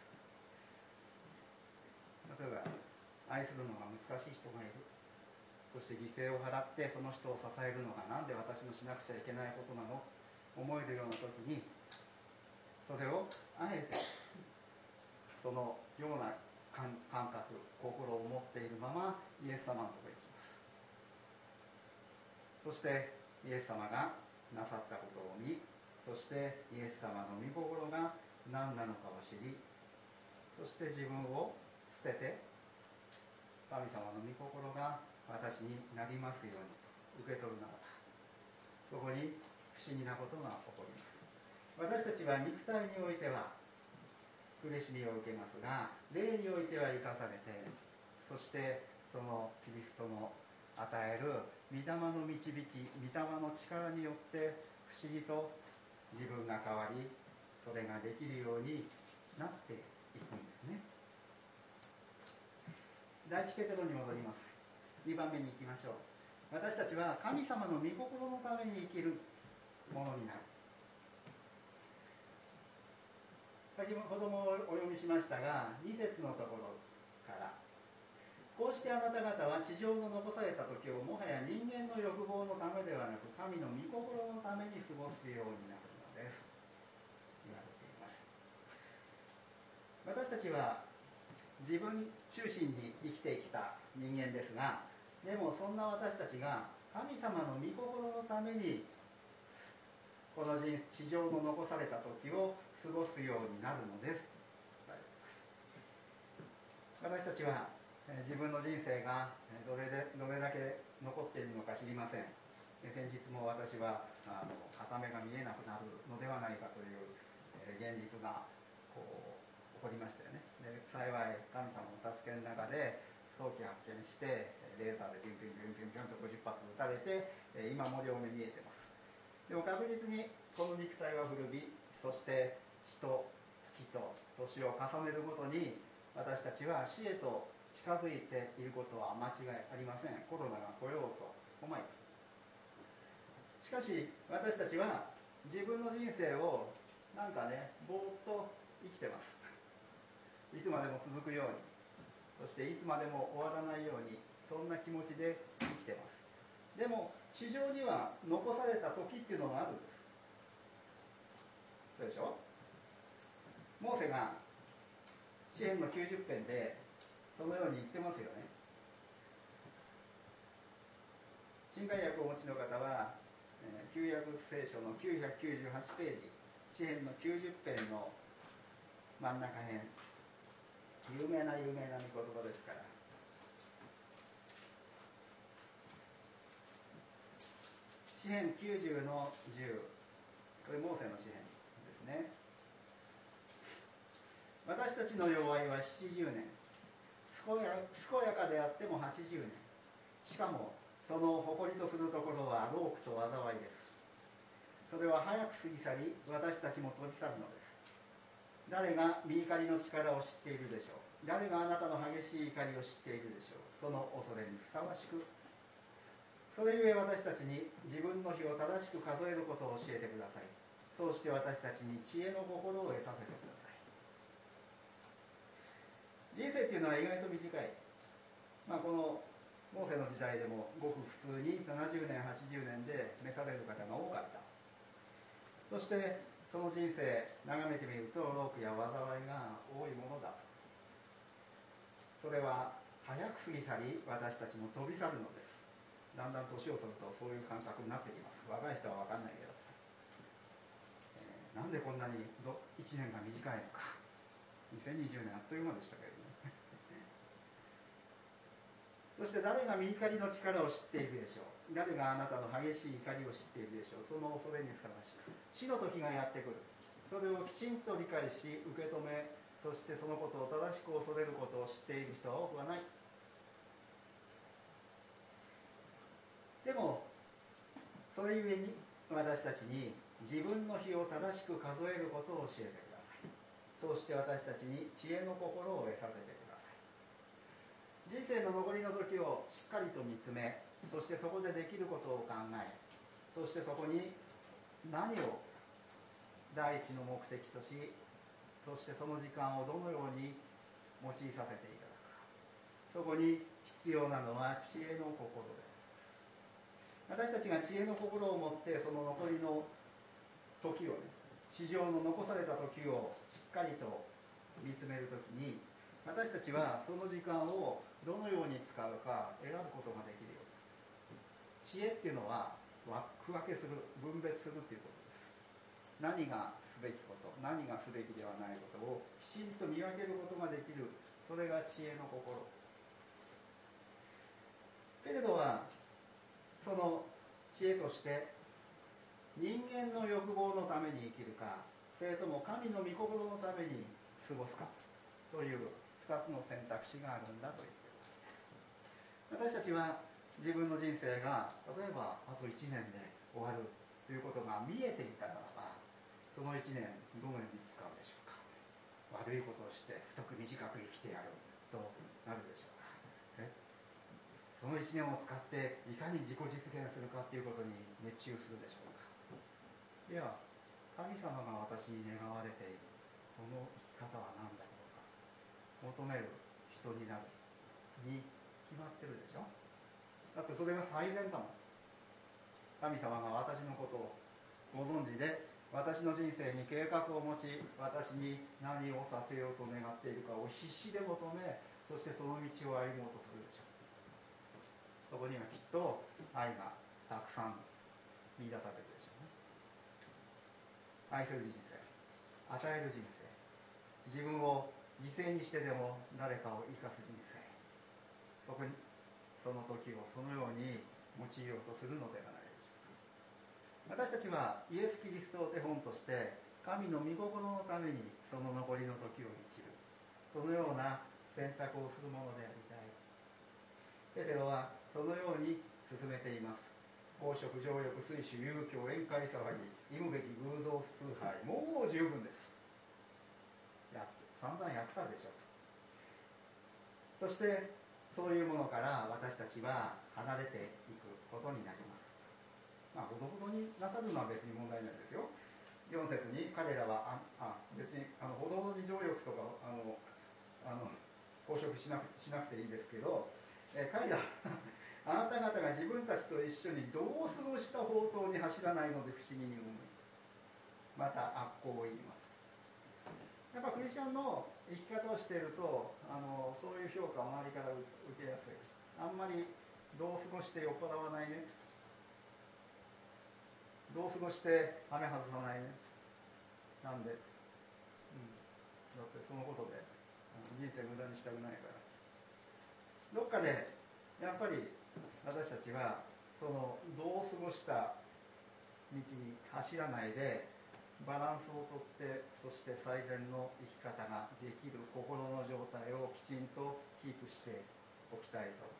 例えば愛するのが難しい人がいる、そして犠牲を払ってその人を支えるのがなんで私のしなくちゃいけないことなの思えるような時に、それをあえてそのような感覚心を持っているままイエス様のところへ行きます。そしてイエス様がなさったことを見、そしてイエス様の御心が何なのかを知り、そして自分を捨てて神様の御心が私になりますようにと受け取るならば、そこに不思議なことが起こります。私たちは肉体においては苦しみを受けますが、霊においては生かされて、そしてそのキリストの与える御霊の導き、御霊の力によって不思議と自分が変わり、それができるようになっていくんですね。第一ペテロに戻ります。2番目に行きましょう。私たちは神様の御心のために生きるものになる。先ほどもお読みしましたが、2節のところから、こうしてあなた方は地上の残された時をもはや人間の欲望のためではなく、神の御心のために過ごすようになるのです、言われています。私たちは自分中心に生きてきた人間ですが、でもそんな私たちが神様の御心のためにこの地上の残された時を過ごすようになるのです。私たちは自分の人生がどれだけ残っているのか知りません。先日も私は片目が見えなくなるのではないかという現実が起こりましたよね。で幸い神様の助けの中で早期発見してレーザーでビュンビュンビュンビュンビュンと50発撃たれて今も両目見えてます。でも確実にこの肉体は古び、そして月と年を重ねるごとに私たちは死へと近づいていることは間違いありません。コロナが来ようと思い、しかし私たちは自分の人生をなんかねぼーっと生きてます。いつまでも続くように、そしていつまでも終わらないように、そんな気持ちで生きてます。でも地上には残された時っていうのがあるんです。そうでしょ。モーセが詩篇の90編でそのように言ってますよね。新海訳をお持ちの方は旧約聖書の998ページ、詩篇の90編の真ん中辺、有名な御言葉ですから、詩編90の10、これモーセの詩編ですね。私たちの弱いは70年、健やかであっても80年、しかもその誇りとするところは労苦と災いです。それは早く過ぎ去り、私たちも飛び去るのです。誰が御怒りの力を知っているでしょう。誰があなたの激しい怒りを知っているでしょう。その恐れにふさわしく、 それゆえ私たちに自分の日を正しく数えることを教えてください。そうして私たちに知恵の心を得させてください。人生っていうのは意外と短い。このモーセの時代でもごく普通に70年80年で召される方が多かった。そしてその人生眺めてみると労苦や災いが多いものだ。それは早く過ぎ去り私たちも飛び去るのです。だんだん年を取るとそういう感覚になってきます。若い人は分かんないけど、なんでこんなに1年が短いのか。2020年あっという間でしたけれどねそして誰が御怒りの力を知っているでしょう。誰があなたの激しい怒りを知っているでしょう。その恐れにふさわしく死の時がやってくる。それをきちんと理解し受け止め、そしてそのことを正しく恐れることを知っている人は多くはない。でもそれゆえに私たちに自分の日を正しく数えることを教えてください。そうして私たちに知恵の心を得させてください。人生の残りの時をしっかりと見つめ、そしてそこでできることを考え、そしてそこに何を第一の目的とし、そしてその時間をどのように用いさせていただくか。そこに必要なのは知恵の心であります。私たちが知恵の心を持ってその残りの時を地上の残された時をしっかりと見つめるときに、私たちはその時間をどのように使うか選ぶことができるように。知恵っていうのは区分けする、分別するっていうことです。何がすべきこと、何がすべきではないことをきちんと見分けることができる。それが知恵の心。けれどはその知恵として人間の欲望のために生きるか、それとも神の御心のために過ごすかという2つの選択肢があるんだと言っているわけです。私たちは自分の人生が例えばあと1年で終わるということが見えていたならば、その1年どのように使うでしょうか。悪いことをして太く短く生きてやるとなるでしょうか。その1年を使っていかに自己実現するかということに熱中するでしょうか。いや、神様が私に願われているその生き方は何だろうか、求める人になるに決まってるでしょ。だってそれが最善だもん。神様が私のことをご存知で、私の人生に計画を持ち、私に何をさせようと願っているかを必死で求め、そしてその道を歩もうとするでしょう。そこにはきっと愛がたくさん見出されるでしょうね。愛する人生、与える人生、自分を犠牲にしてでも誰かを生かす人生、そこにその時をそのように用いようとするのではないでしょうか。私たちはイエス・キリストを手本として神の御心のためにその残りの時を生きる、そのような選択をするものでありたい。ペテロはそのように進めています。公職、情欲、水酒、遊興、宴会騒ぎ、忌むべき偶像崇拝、もう十分です。散々やったでしょう。そしてそういうものから私たちは離れていくことになります。ほどほどになさるのは別に問題ないですよ。4節に彼らは別にほどほどに情欲とか公職しなくていいですけど、彼らあなた方が自分たちと一緒にどう過ごした宝刀に走らないので不思議に思い、また悪行を言います。やっぱクリスチャンの生き方をしているとそういう評価を周りから受けやすい。あんまりどう過ごして酔っ払わないね、どう過ごして羽外さないね、なんで、だってそのことで人生無駄にしたくないから。どっかでやっぱり私たちはそのどう過ごした道に走らないでバランスをとって、そして最善の生き方ができる心の状態をきちんとキープしておきたいと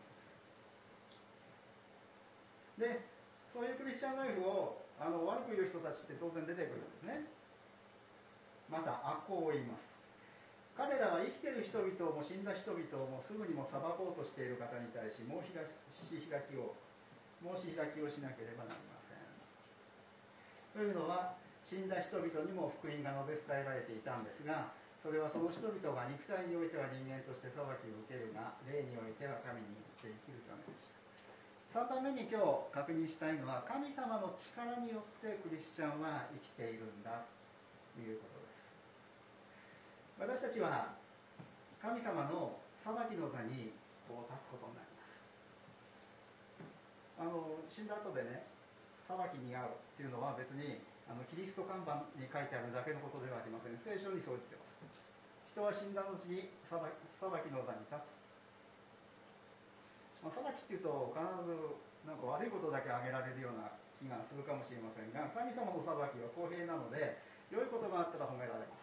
思います。で、そういうクリスチャンライフを悪く言う人たちって当然出てくるんですね。また悪行を言います。彼らは生きている人々も死んだ人々もすぐにも裁こうとしている方に対し申し開きを申し開きをしなければなりません。というのは、死んだ人々にも福音が述べ伝えられていたんですが、それはその人々が肉体においては人間として裁きを受けるが、霊においては神によって生きるためでした。そのために今日確認したいのは、神様の力によってクリスチャンは生きているんだということです。私たちは神様の裁きの座にこう立つことになります。死んだ後でね、裁きに遭うっていうのは別にキリスト看板に書いてあるだけのことではありません。聖書にそう言ってます。人は死んだ後に裁きの座に立つ。裁きっていうと必ずなんか悪いことだけ挙げられるような気がするかもしれませんが、神様の裁きは公平なので、良いことがあったら褒められます。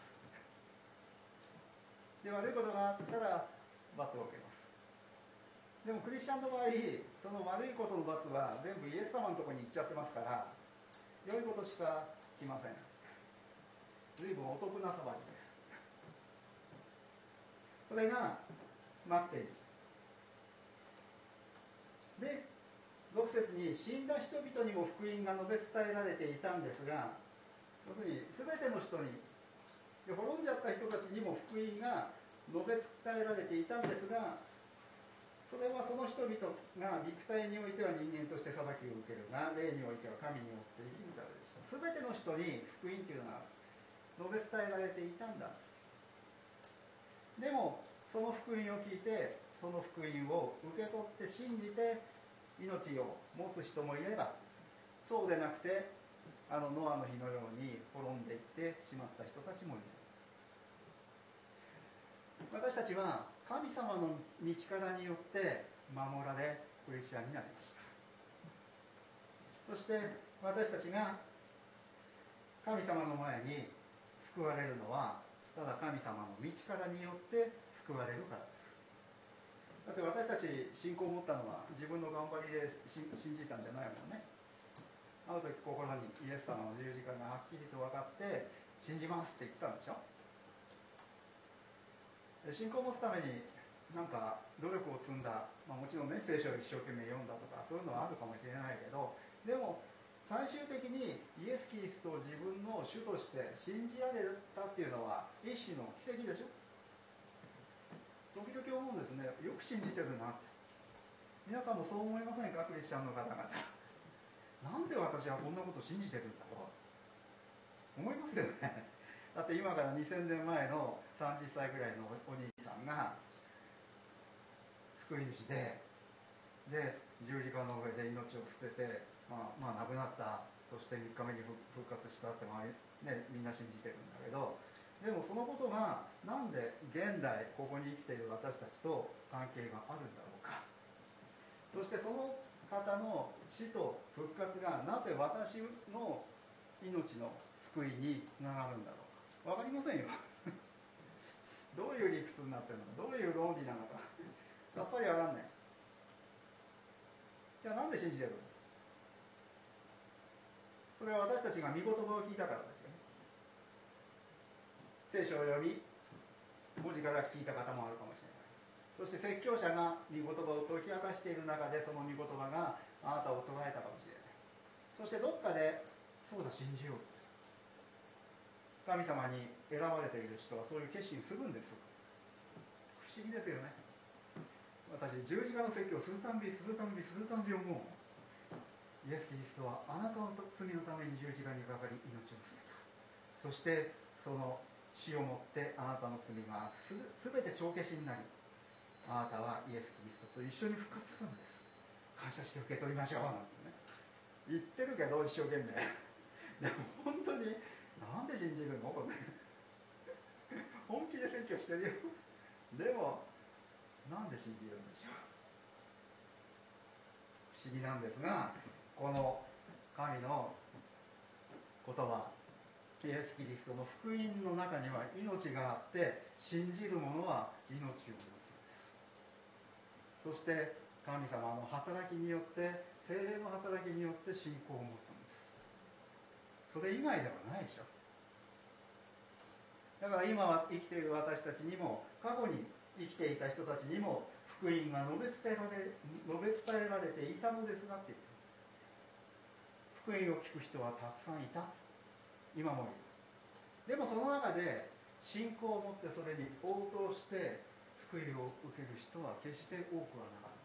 で、悪いことがあったら罰を受けます。でもクリスチャンの場合、その悪いことの罰は全部イエス様のところに行っちゃってますから、良いことしか来ません。随分お得な裁きです。それが待っている。で、6節に死んだ人々にも福音が述べ伝えられていたんですが、要するに全ての人に、滅んじゃった人たちにも福音が述べ伝えられていたんですが、それはその人々が肉体においては人間として裁きを受けるが、霊においては神によって生きるためでした。全ての人に福音というのが述べ伝えられていたんだ。でもその福音を聞いて、その福音を受け取って信じて命を持つ人もいれば、そうでなくてノアの日のように滅んでいってしまった人たちもいる。私たちは神様の道からによって守られクリスチャンになりました。そして私たちが神様の前に救われるのは、ただ神様の道からによって救われるからです。だって私たち信仰を持ったのは自分の頑張りで信じたんじゃないもんね。あの時心にイエス様の十字架がはっきりと分かって信じますって言ったんでしょ。信仰を持つためになんか努力を積んだ、もちろんね聖書を一生懸命読んだとかそういうのはあるかもしれないけど、でも最終的にイエス・キリストを自分の主として信じられたっていうのは一種の奇跡でしょ。時々思うんですね、よく信じてるなって。皆さんもそう思いませんか？クリスチャンの方々。なんで私はこんなこと信じてるんだろう思いますよね。だって今から2000年前の30歳ぐらいのお兄さんが救い主で十字架の上で命を捨てて、亡くなった、そして3日目に復活したってみんな信じてるんだけど、でもそのことがなんで現代ここに生きている私たちと関係があるんだろうか。そしてその方の死と復活がなぜ私の命の救いにつながるんだろうか。分かりませんよ。どういう理屈になってるのか、どういう論理なのかさっぱり分かんない。じゃあなんで信じてるの？それは私たちが御言葉を聞いたからですよね。聖書を読み、文字から聞いた方もあるかもしれない。そして説教者が御言葉を解き明かしている中で、その御言葉があなたを捉えたかもしれない。そしてどっかでそうだ信じようって、神様に選ばれている人はそういう決心するんです。不思議ですよね。私十字架の説教をするたんび思う。イエス・キリストはあなたの罪のために十字架にかかり命を捨てた。そしてその死をもってあなたの罪がすべて帳消しになり、あなたはイエス・キリストと一緒に復活するんです。感謝して受け取りましょうなんてね言ってるけど一生懸命でも本当になんで信じるのこれ本気で説教してるよ。でもなんで信じるんでしょう。不思議なんですが、この神の言葉、イエス・キリストの福音の中には命があって、信じる者は命を持つんです。そして神様の働きによって、聖霊の働きによって信仰を持つんです。それ以外ではないでしょ。だから今は生きている私たちにも、過去に生きていた人たちにも福音が述べ伝えられていたのですがって言ってる。 福音を聞く人はたくさんいた、今もいる。でもその中で信仰を持ってそれに応答して救いを受ける人は決して多くはなか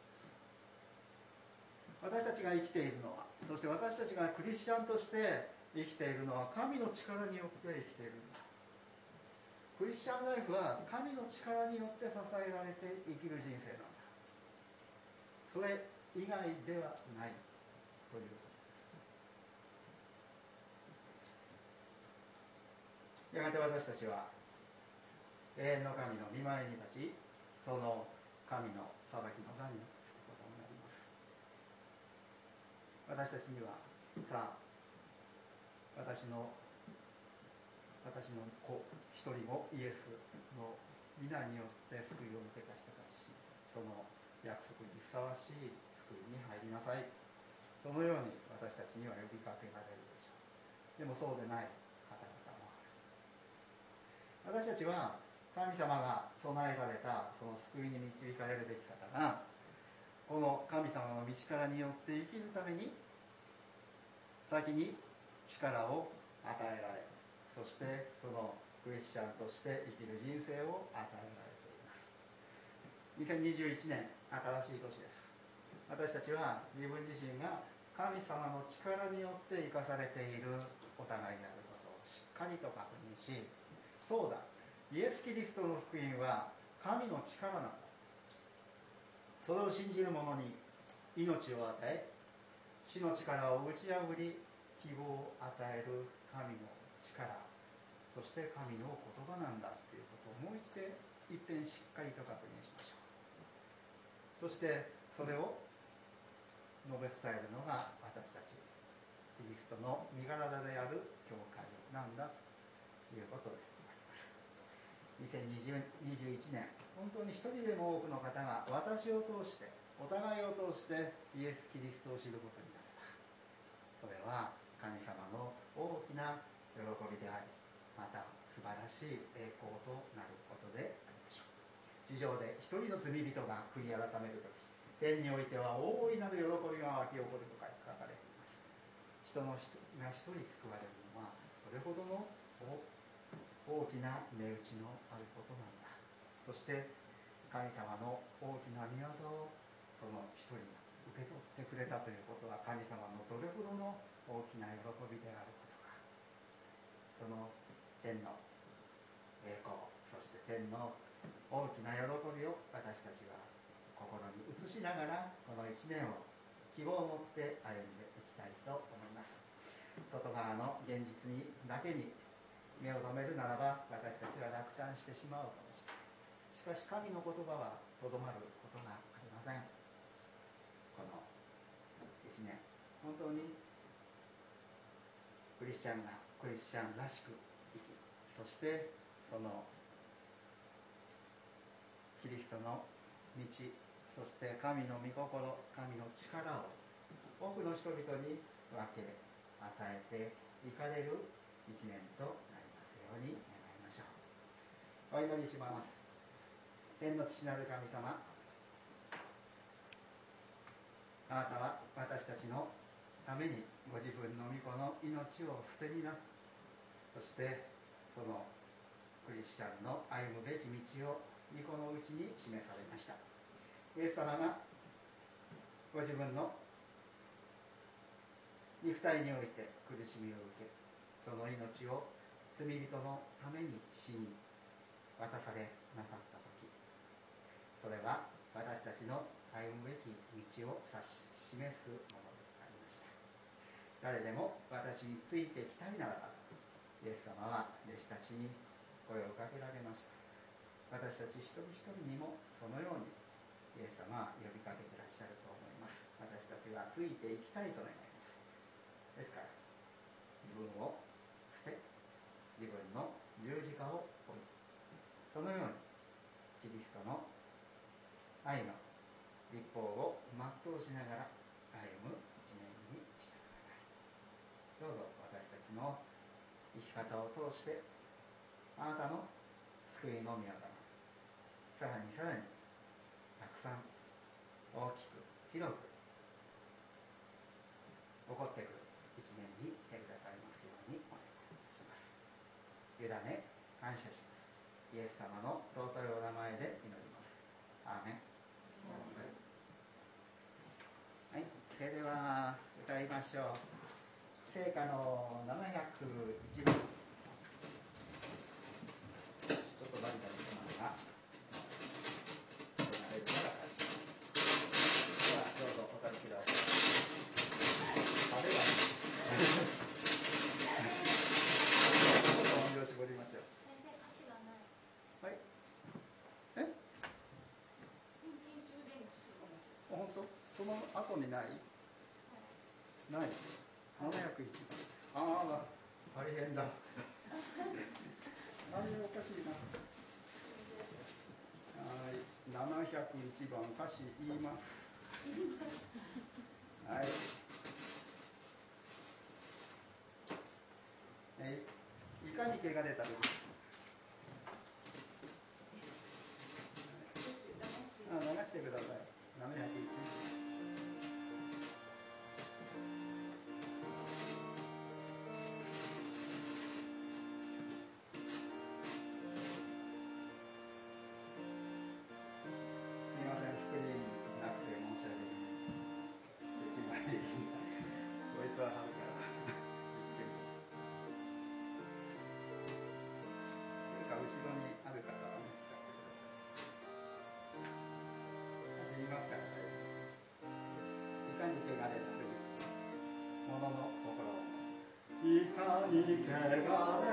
ったということです。私たちが生きているのは、そして私たちがクリスチャンとして生きているのは神の力によって生きているんだ。クリスチャンライフは神の力によって支えられて生きる人生なんだ。それ以外ではないということです。やがて私たちは永遠の神の御前に立ち、その神の裁きの座につくことになります。私たちにはさあ、私の子一人もイエスの皆によって救いを受けた人たち、その約束にふさわしい救いに入りなさい、そのように私たちには呼びかけられるでしょう。でもそうでない方々もある。私たちは神様が備えられたその救いに導かれるべき方が、この神様の道からによって生きるために先に力を与えられ、そしてそのクリスチャンとして生きる人生を与えられています。2021年、新しい年です。私たちは自分自身が神様の力によって生かされているお互いであることをしっかりと確認し、そうだ、イエス・キリストの福音は神の力なんだ、それを信じる者に命を与え、死の力を打ち破り希望を与える神の力、そして神の言葉なんだということをもう一遍しっかりと確認しましょう。そしてそれを述べ伝えるのが私たちキリストの身体である教会なんだということであります。2021年、本当に一人でも多くの方が私を通して、お互いを通してイエス・キリストを知ることになれば、それは神様の大きな喜びであり、また素晴らしい栄光となることでありましょう。地上で一人の罪人が悔い改めるとき、天においては大いなる喜びが湧き起こると書かれています。人が一人救われるのはそれほどの大きな値打ちのあることなんだ。そして神様の大きな御業をその一人が受け取ってくれたということは、神様のどれほどの大きな喜びであることか。その天の栄光、そして天の大きな喜びを私たちは心に移しながら、この1年を希望を持って歩んでいきたいと思います。外側の現実にだけに目を留めるならば、私たちは落胆してしまうかもしれない。しかし神の言葉はとどまることがありません。この1年、本当にクリスチャンがクリスチャンらしく生き、そしてそのキリストの道、そして神の御心、神の力を多くの人々に分け与えていかれる1年となりますように願いましょう。お祈りします。天の父なる神様、あなたは私たちのためにご自分の御子の命を捨てになった。そしてそのクリスチャンの歩むべき道を御子のうちに示されました。イエス様がご自分の肉体において苦しみを受け、その命を罪人のために死に渡されなさった時、それは私たちの歩むべき道を指し示すものでありました。誰でも私についてきたいならば、イエス様は弟子たちに声をかけられました。私たち一人一人にもそのようにイエス様は呼びかけていらっしゃると思います。私たちはついていきたいと願います。ですから自分を捨て、自分の十字架を追い、そのようにキリストの愛の立法を全うしながら歩む一年にしてください。どうぞ私たちの生き方を通してあなたの救いの御業がさらにさらにたくさん大きく広く起こってくる委ね感謝します。イエス様の尊いお名前で祈ります。アーメン。はい、それでは歌いましょう。聖歌の701番。ちょっとバリバリしますが、ではどうぞお立ちください。あれは音量絞りましょう。はい。本当？その後にない？ない。701番。ああ、大変だ。あれおかしいな。はい、701番歌詞言います。はい。いかに毛が出たのです。流してください。701。いかに汚れたる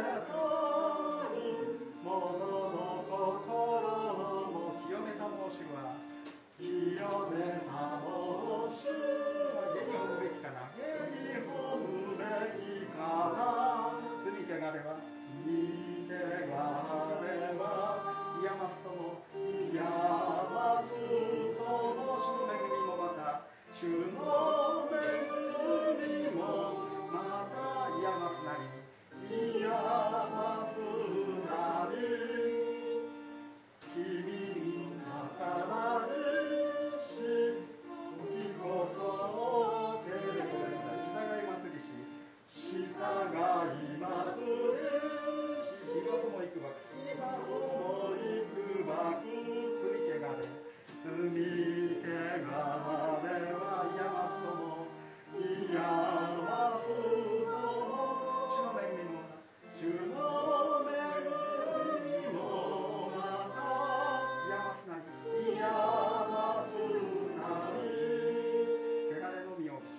者の心も清めたも主は清めたも主は下に褒むべきかな。下に褒むべきかな。罪汚れは罪汚れは癒ますとも癒ますとも主の恵みもまた主の恵みもまた癒ますなり癒ますなり君に逆らいし時こそ手でごめんなさい。従い祭りし従い祭りし今その行くばく今その行くばく罪汚れ罪汚れは癒ますとも癒ますとも主の恵みも主の恵みもまた癒ますなり癒ますなり汚れの身を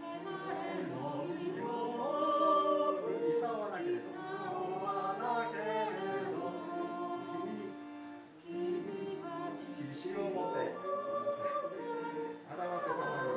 いさわなけれど血をもって表せたま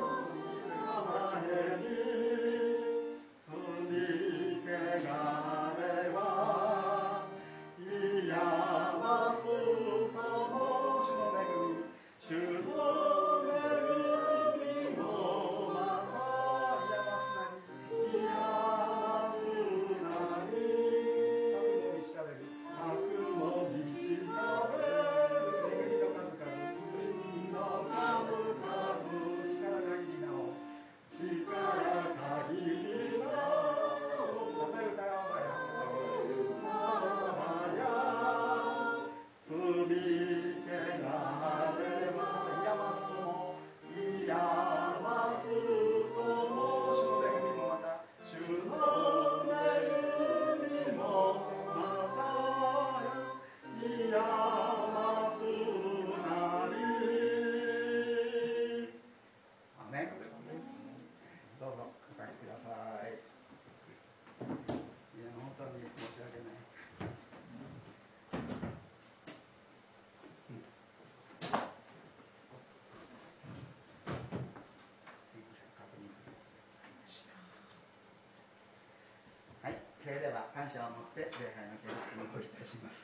えに罪汚れは癒ますとも主の恵み主の恵みもまた癒ますなり癒ますなり悪も満ちたれる悪も満ちたれる恵みの数々の数々力限りなお力限りなおたとえ歌わばや罪汚れは癒ますとも癒ますとも主の恵みもまた主の恵みもまた癒ますなりアメン。どうぞお書きください。いや本当に申し訳ない。はい、それでは感謝を持って礼拝の献金をいたします。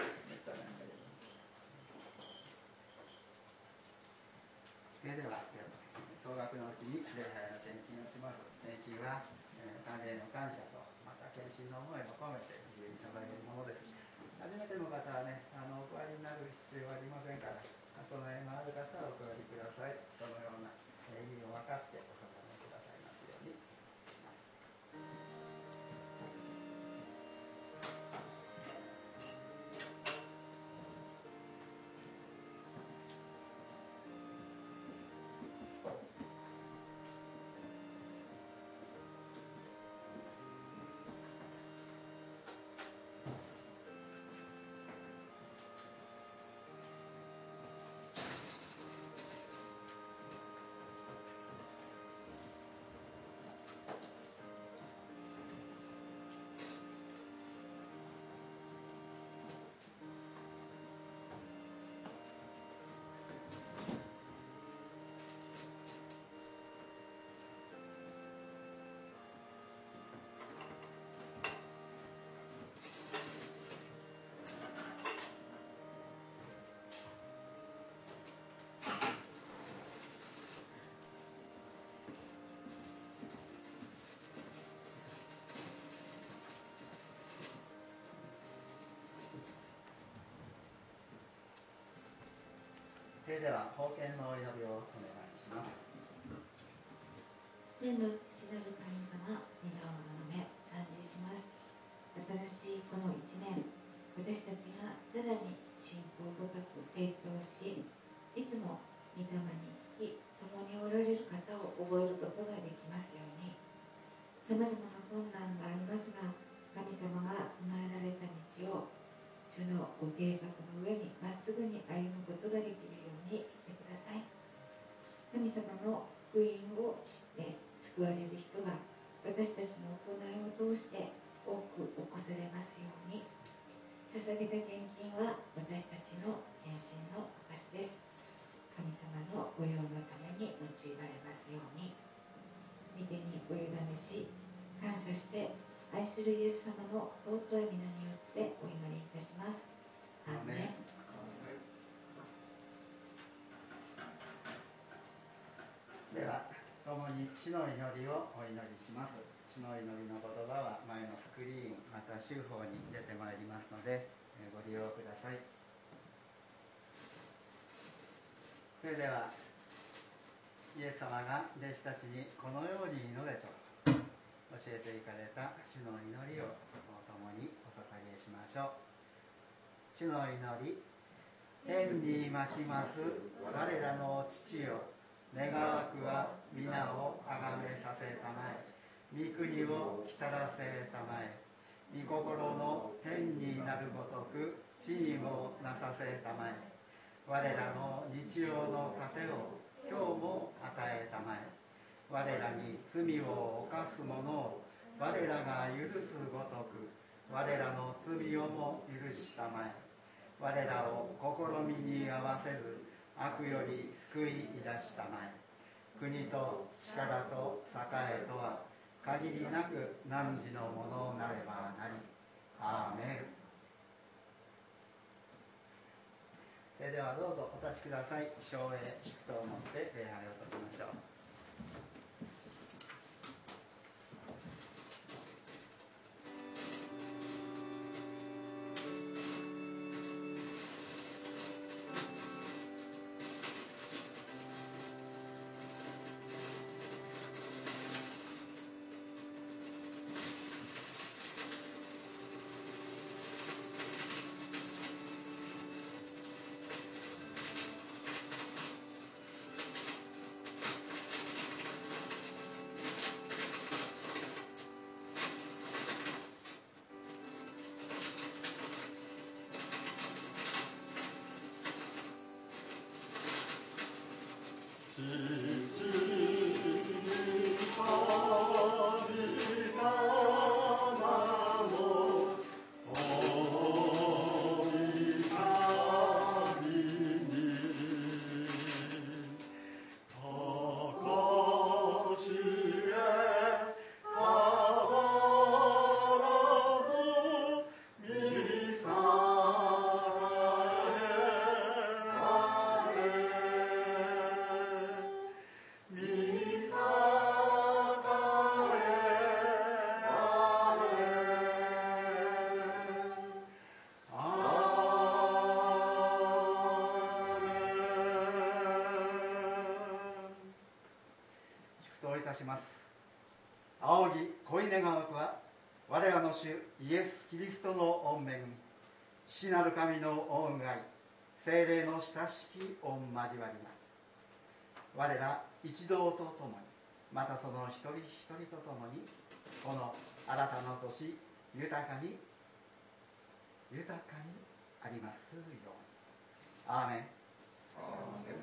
それでは総額のうちに礼拝の献金をします。献金は、歓迎の感謝とまた献身の思いを込めて自由に捧げるものです。初めての方はね、お配りになる必要はありませんから、その縁のある方はお配りください。そのような意味を分かってお捧げくださいますようにします。 それでは奉献のお祈りをお願いします。 天の父なる神様、皆をあがめ賛美します。新しいこの1年、私たちがさらに信仰深く成長し、いつも御霊に聞き、共におられる方を覚えることができますように。さまざまな困難がありますが、神様が備えられた道を主のご計画の上にまっすぐに歩むことができるようにしてください。神様の福音を知って救われる人が私たちの行いを通して多く起こされますように。捧げた献金は私たちの献身の証です。神様の御用のために用いられますように。御手にお委ねし、感謝して愛するイエス様の尊い皆によってお祈りいたします。アーメン。 では共に主の祈りをお祈りします。主の祈りの言葉は前のスクリーンまた週報に出てまいりますのでご利用ください。それではイエス様が弟子たちにこのように祈れと教えていかれた主の祈りを共にお捧げしましょう。主の祈り。天に増します我らの父よ、願わくは皆をあがめさせたまえ。御国を来たらせたまえ。御心の天になるごとく地にもなさせたまえ。我らの日曜の糧を今日も与えたまえ。我らに罪を犯す者を我らが許すごとく我らの罪をも許したまえ。我らを試みに合わせず悪より救い出したまえ。国と力と栄とは限りなく汝のものなればなり。アーメン。それではどうぞお立ちください。唱詠祝祷をもって礼拝をとりましょう。します。仰ぎ恋願わくは我らの主イエス・キリストの御恵み、父なる神の御恩愛、聖霊の親しき御交わりが我ら一同とともに、またその一人一人とともに、この新たな年豊かにありますように。アーメン。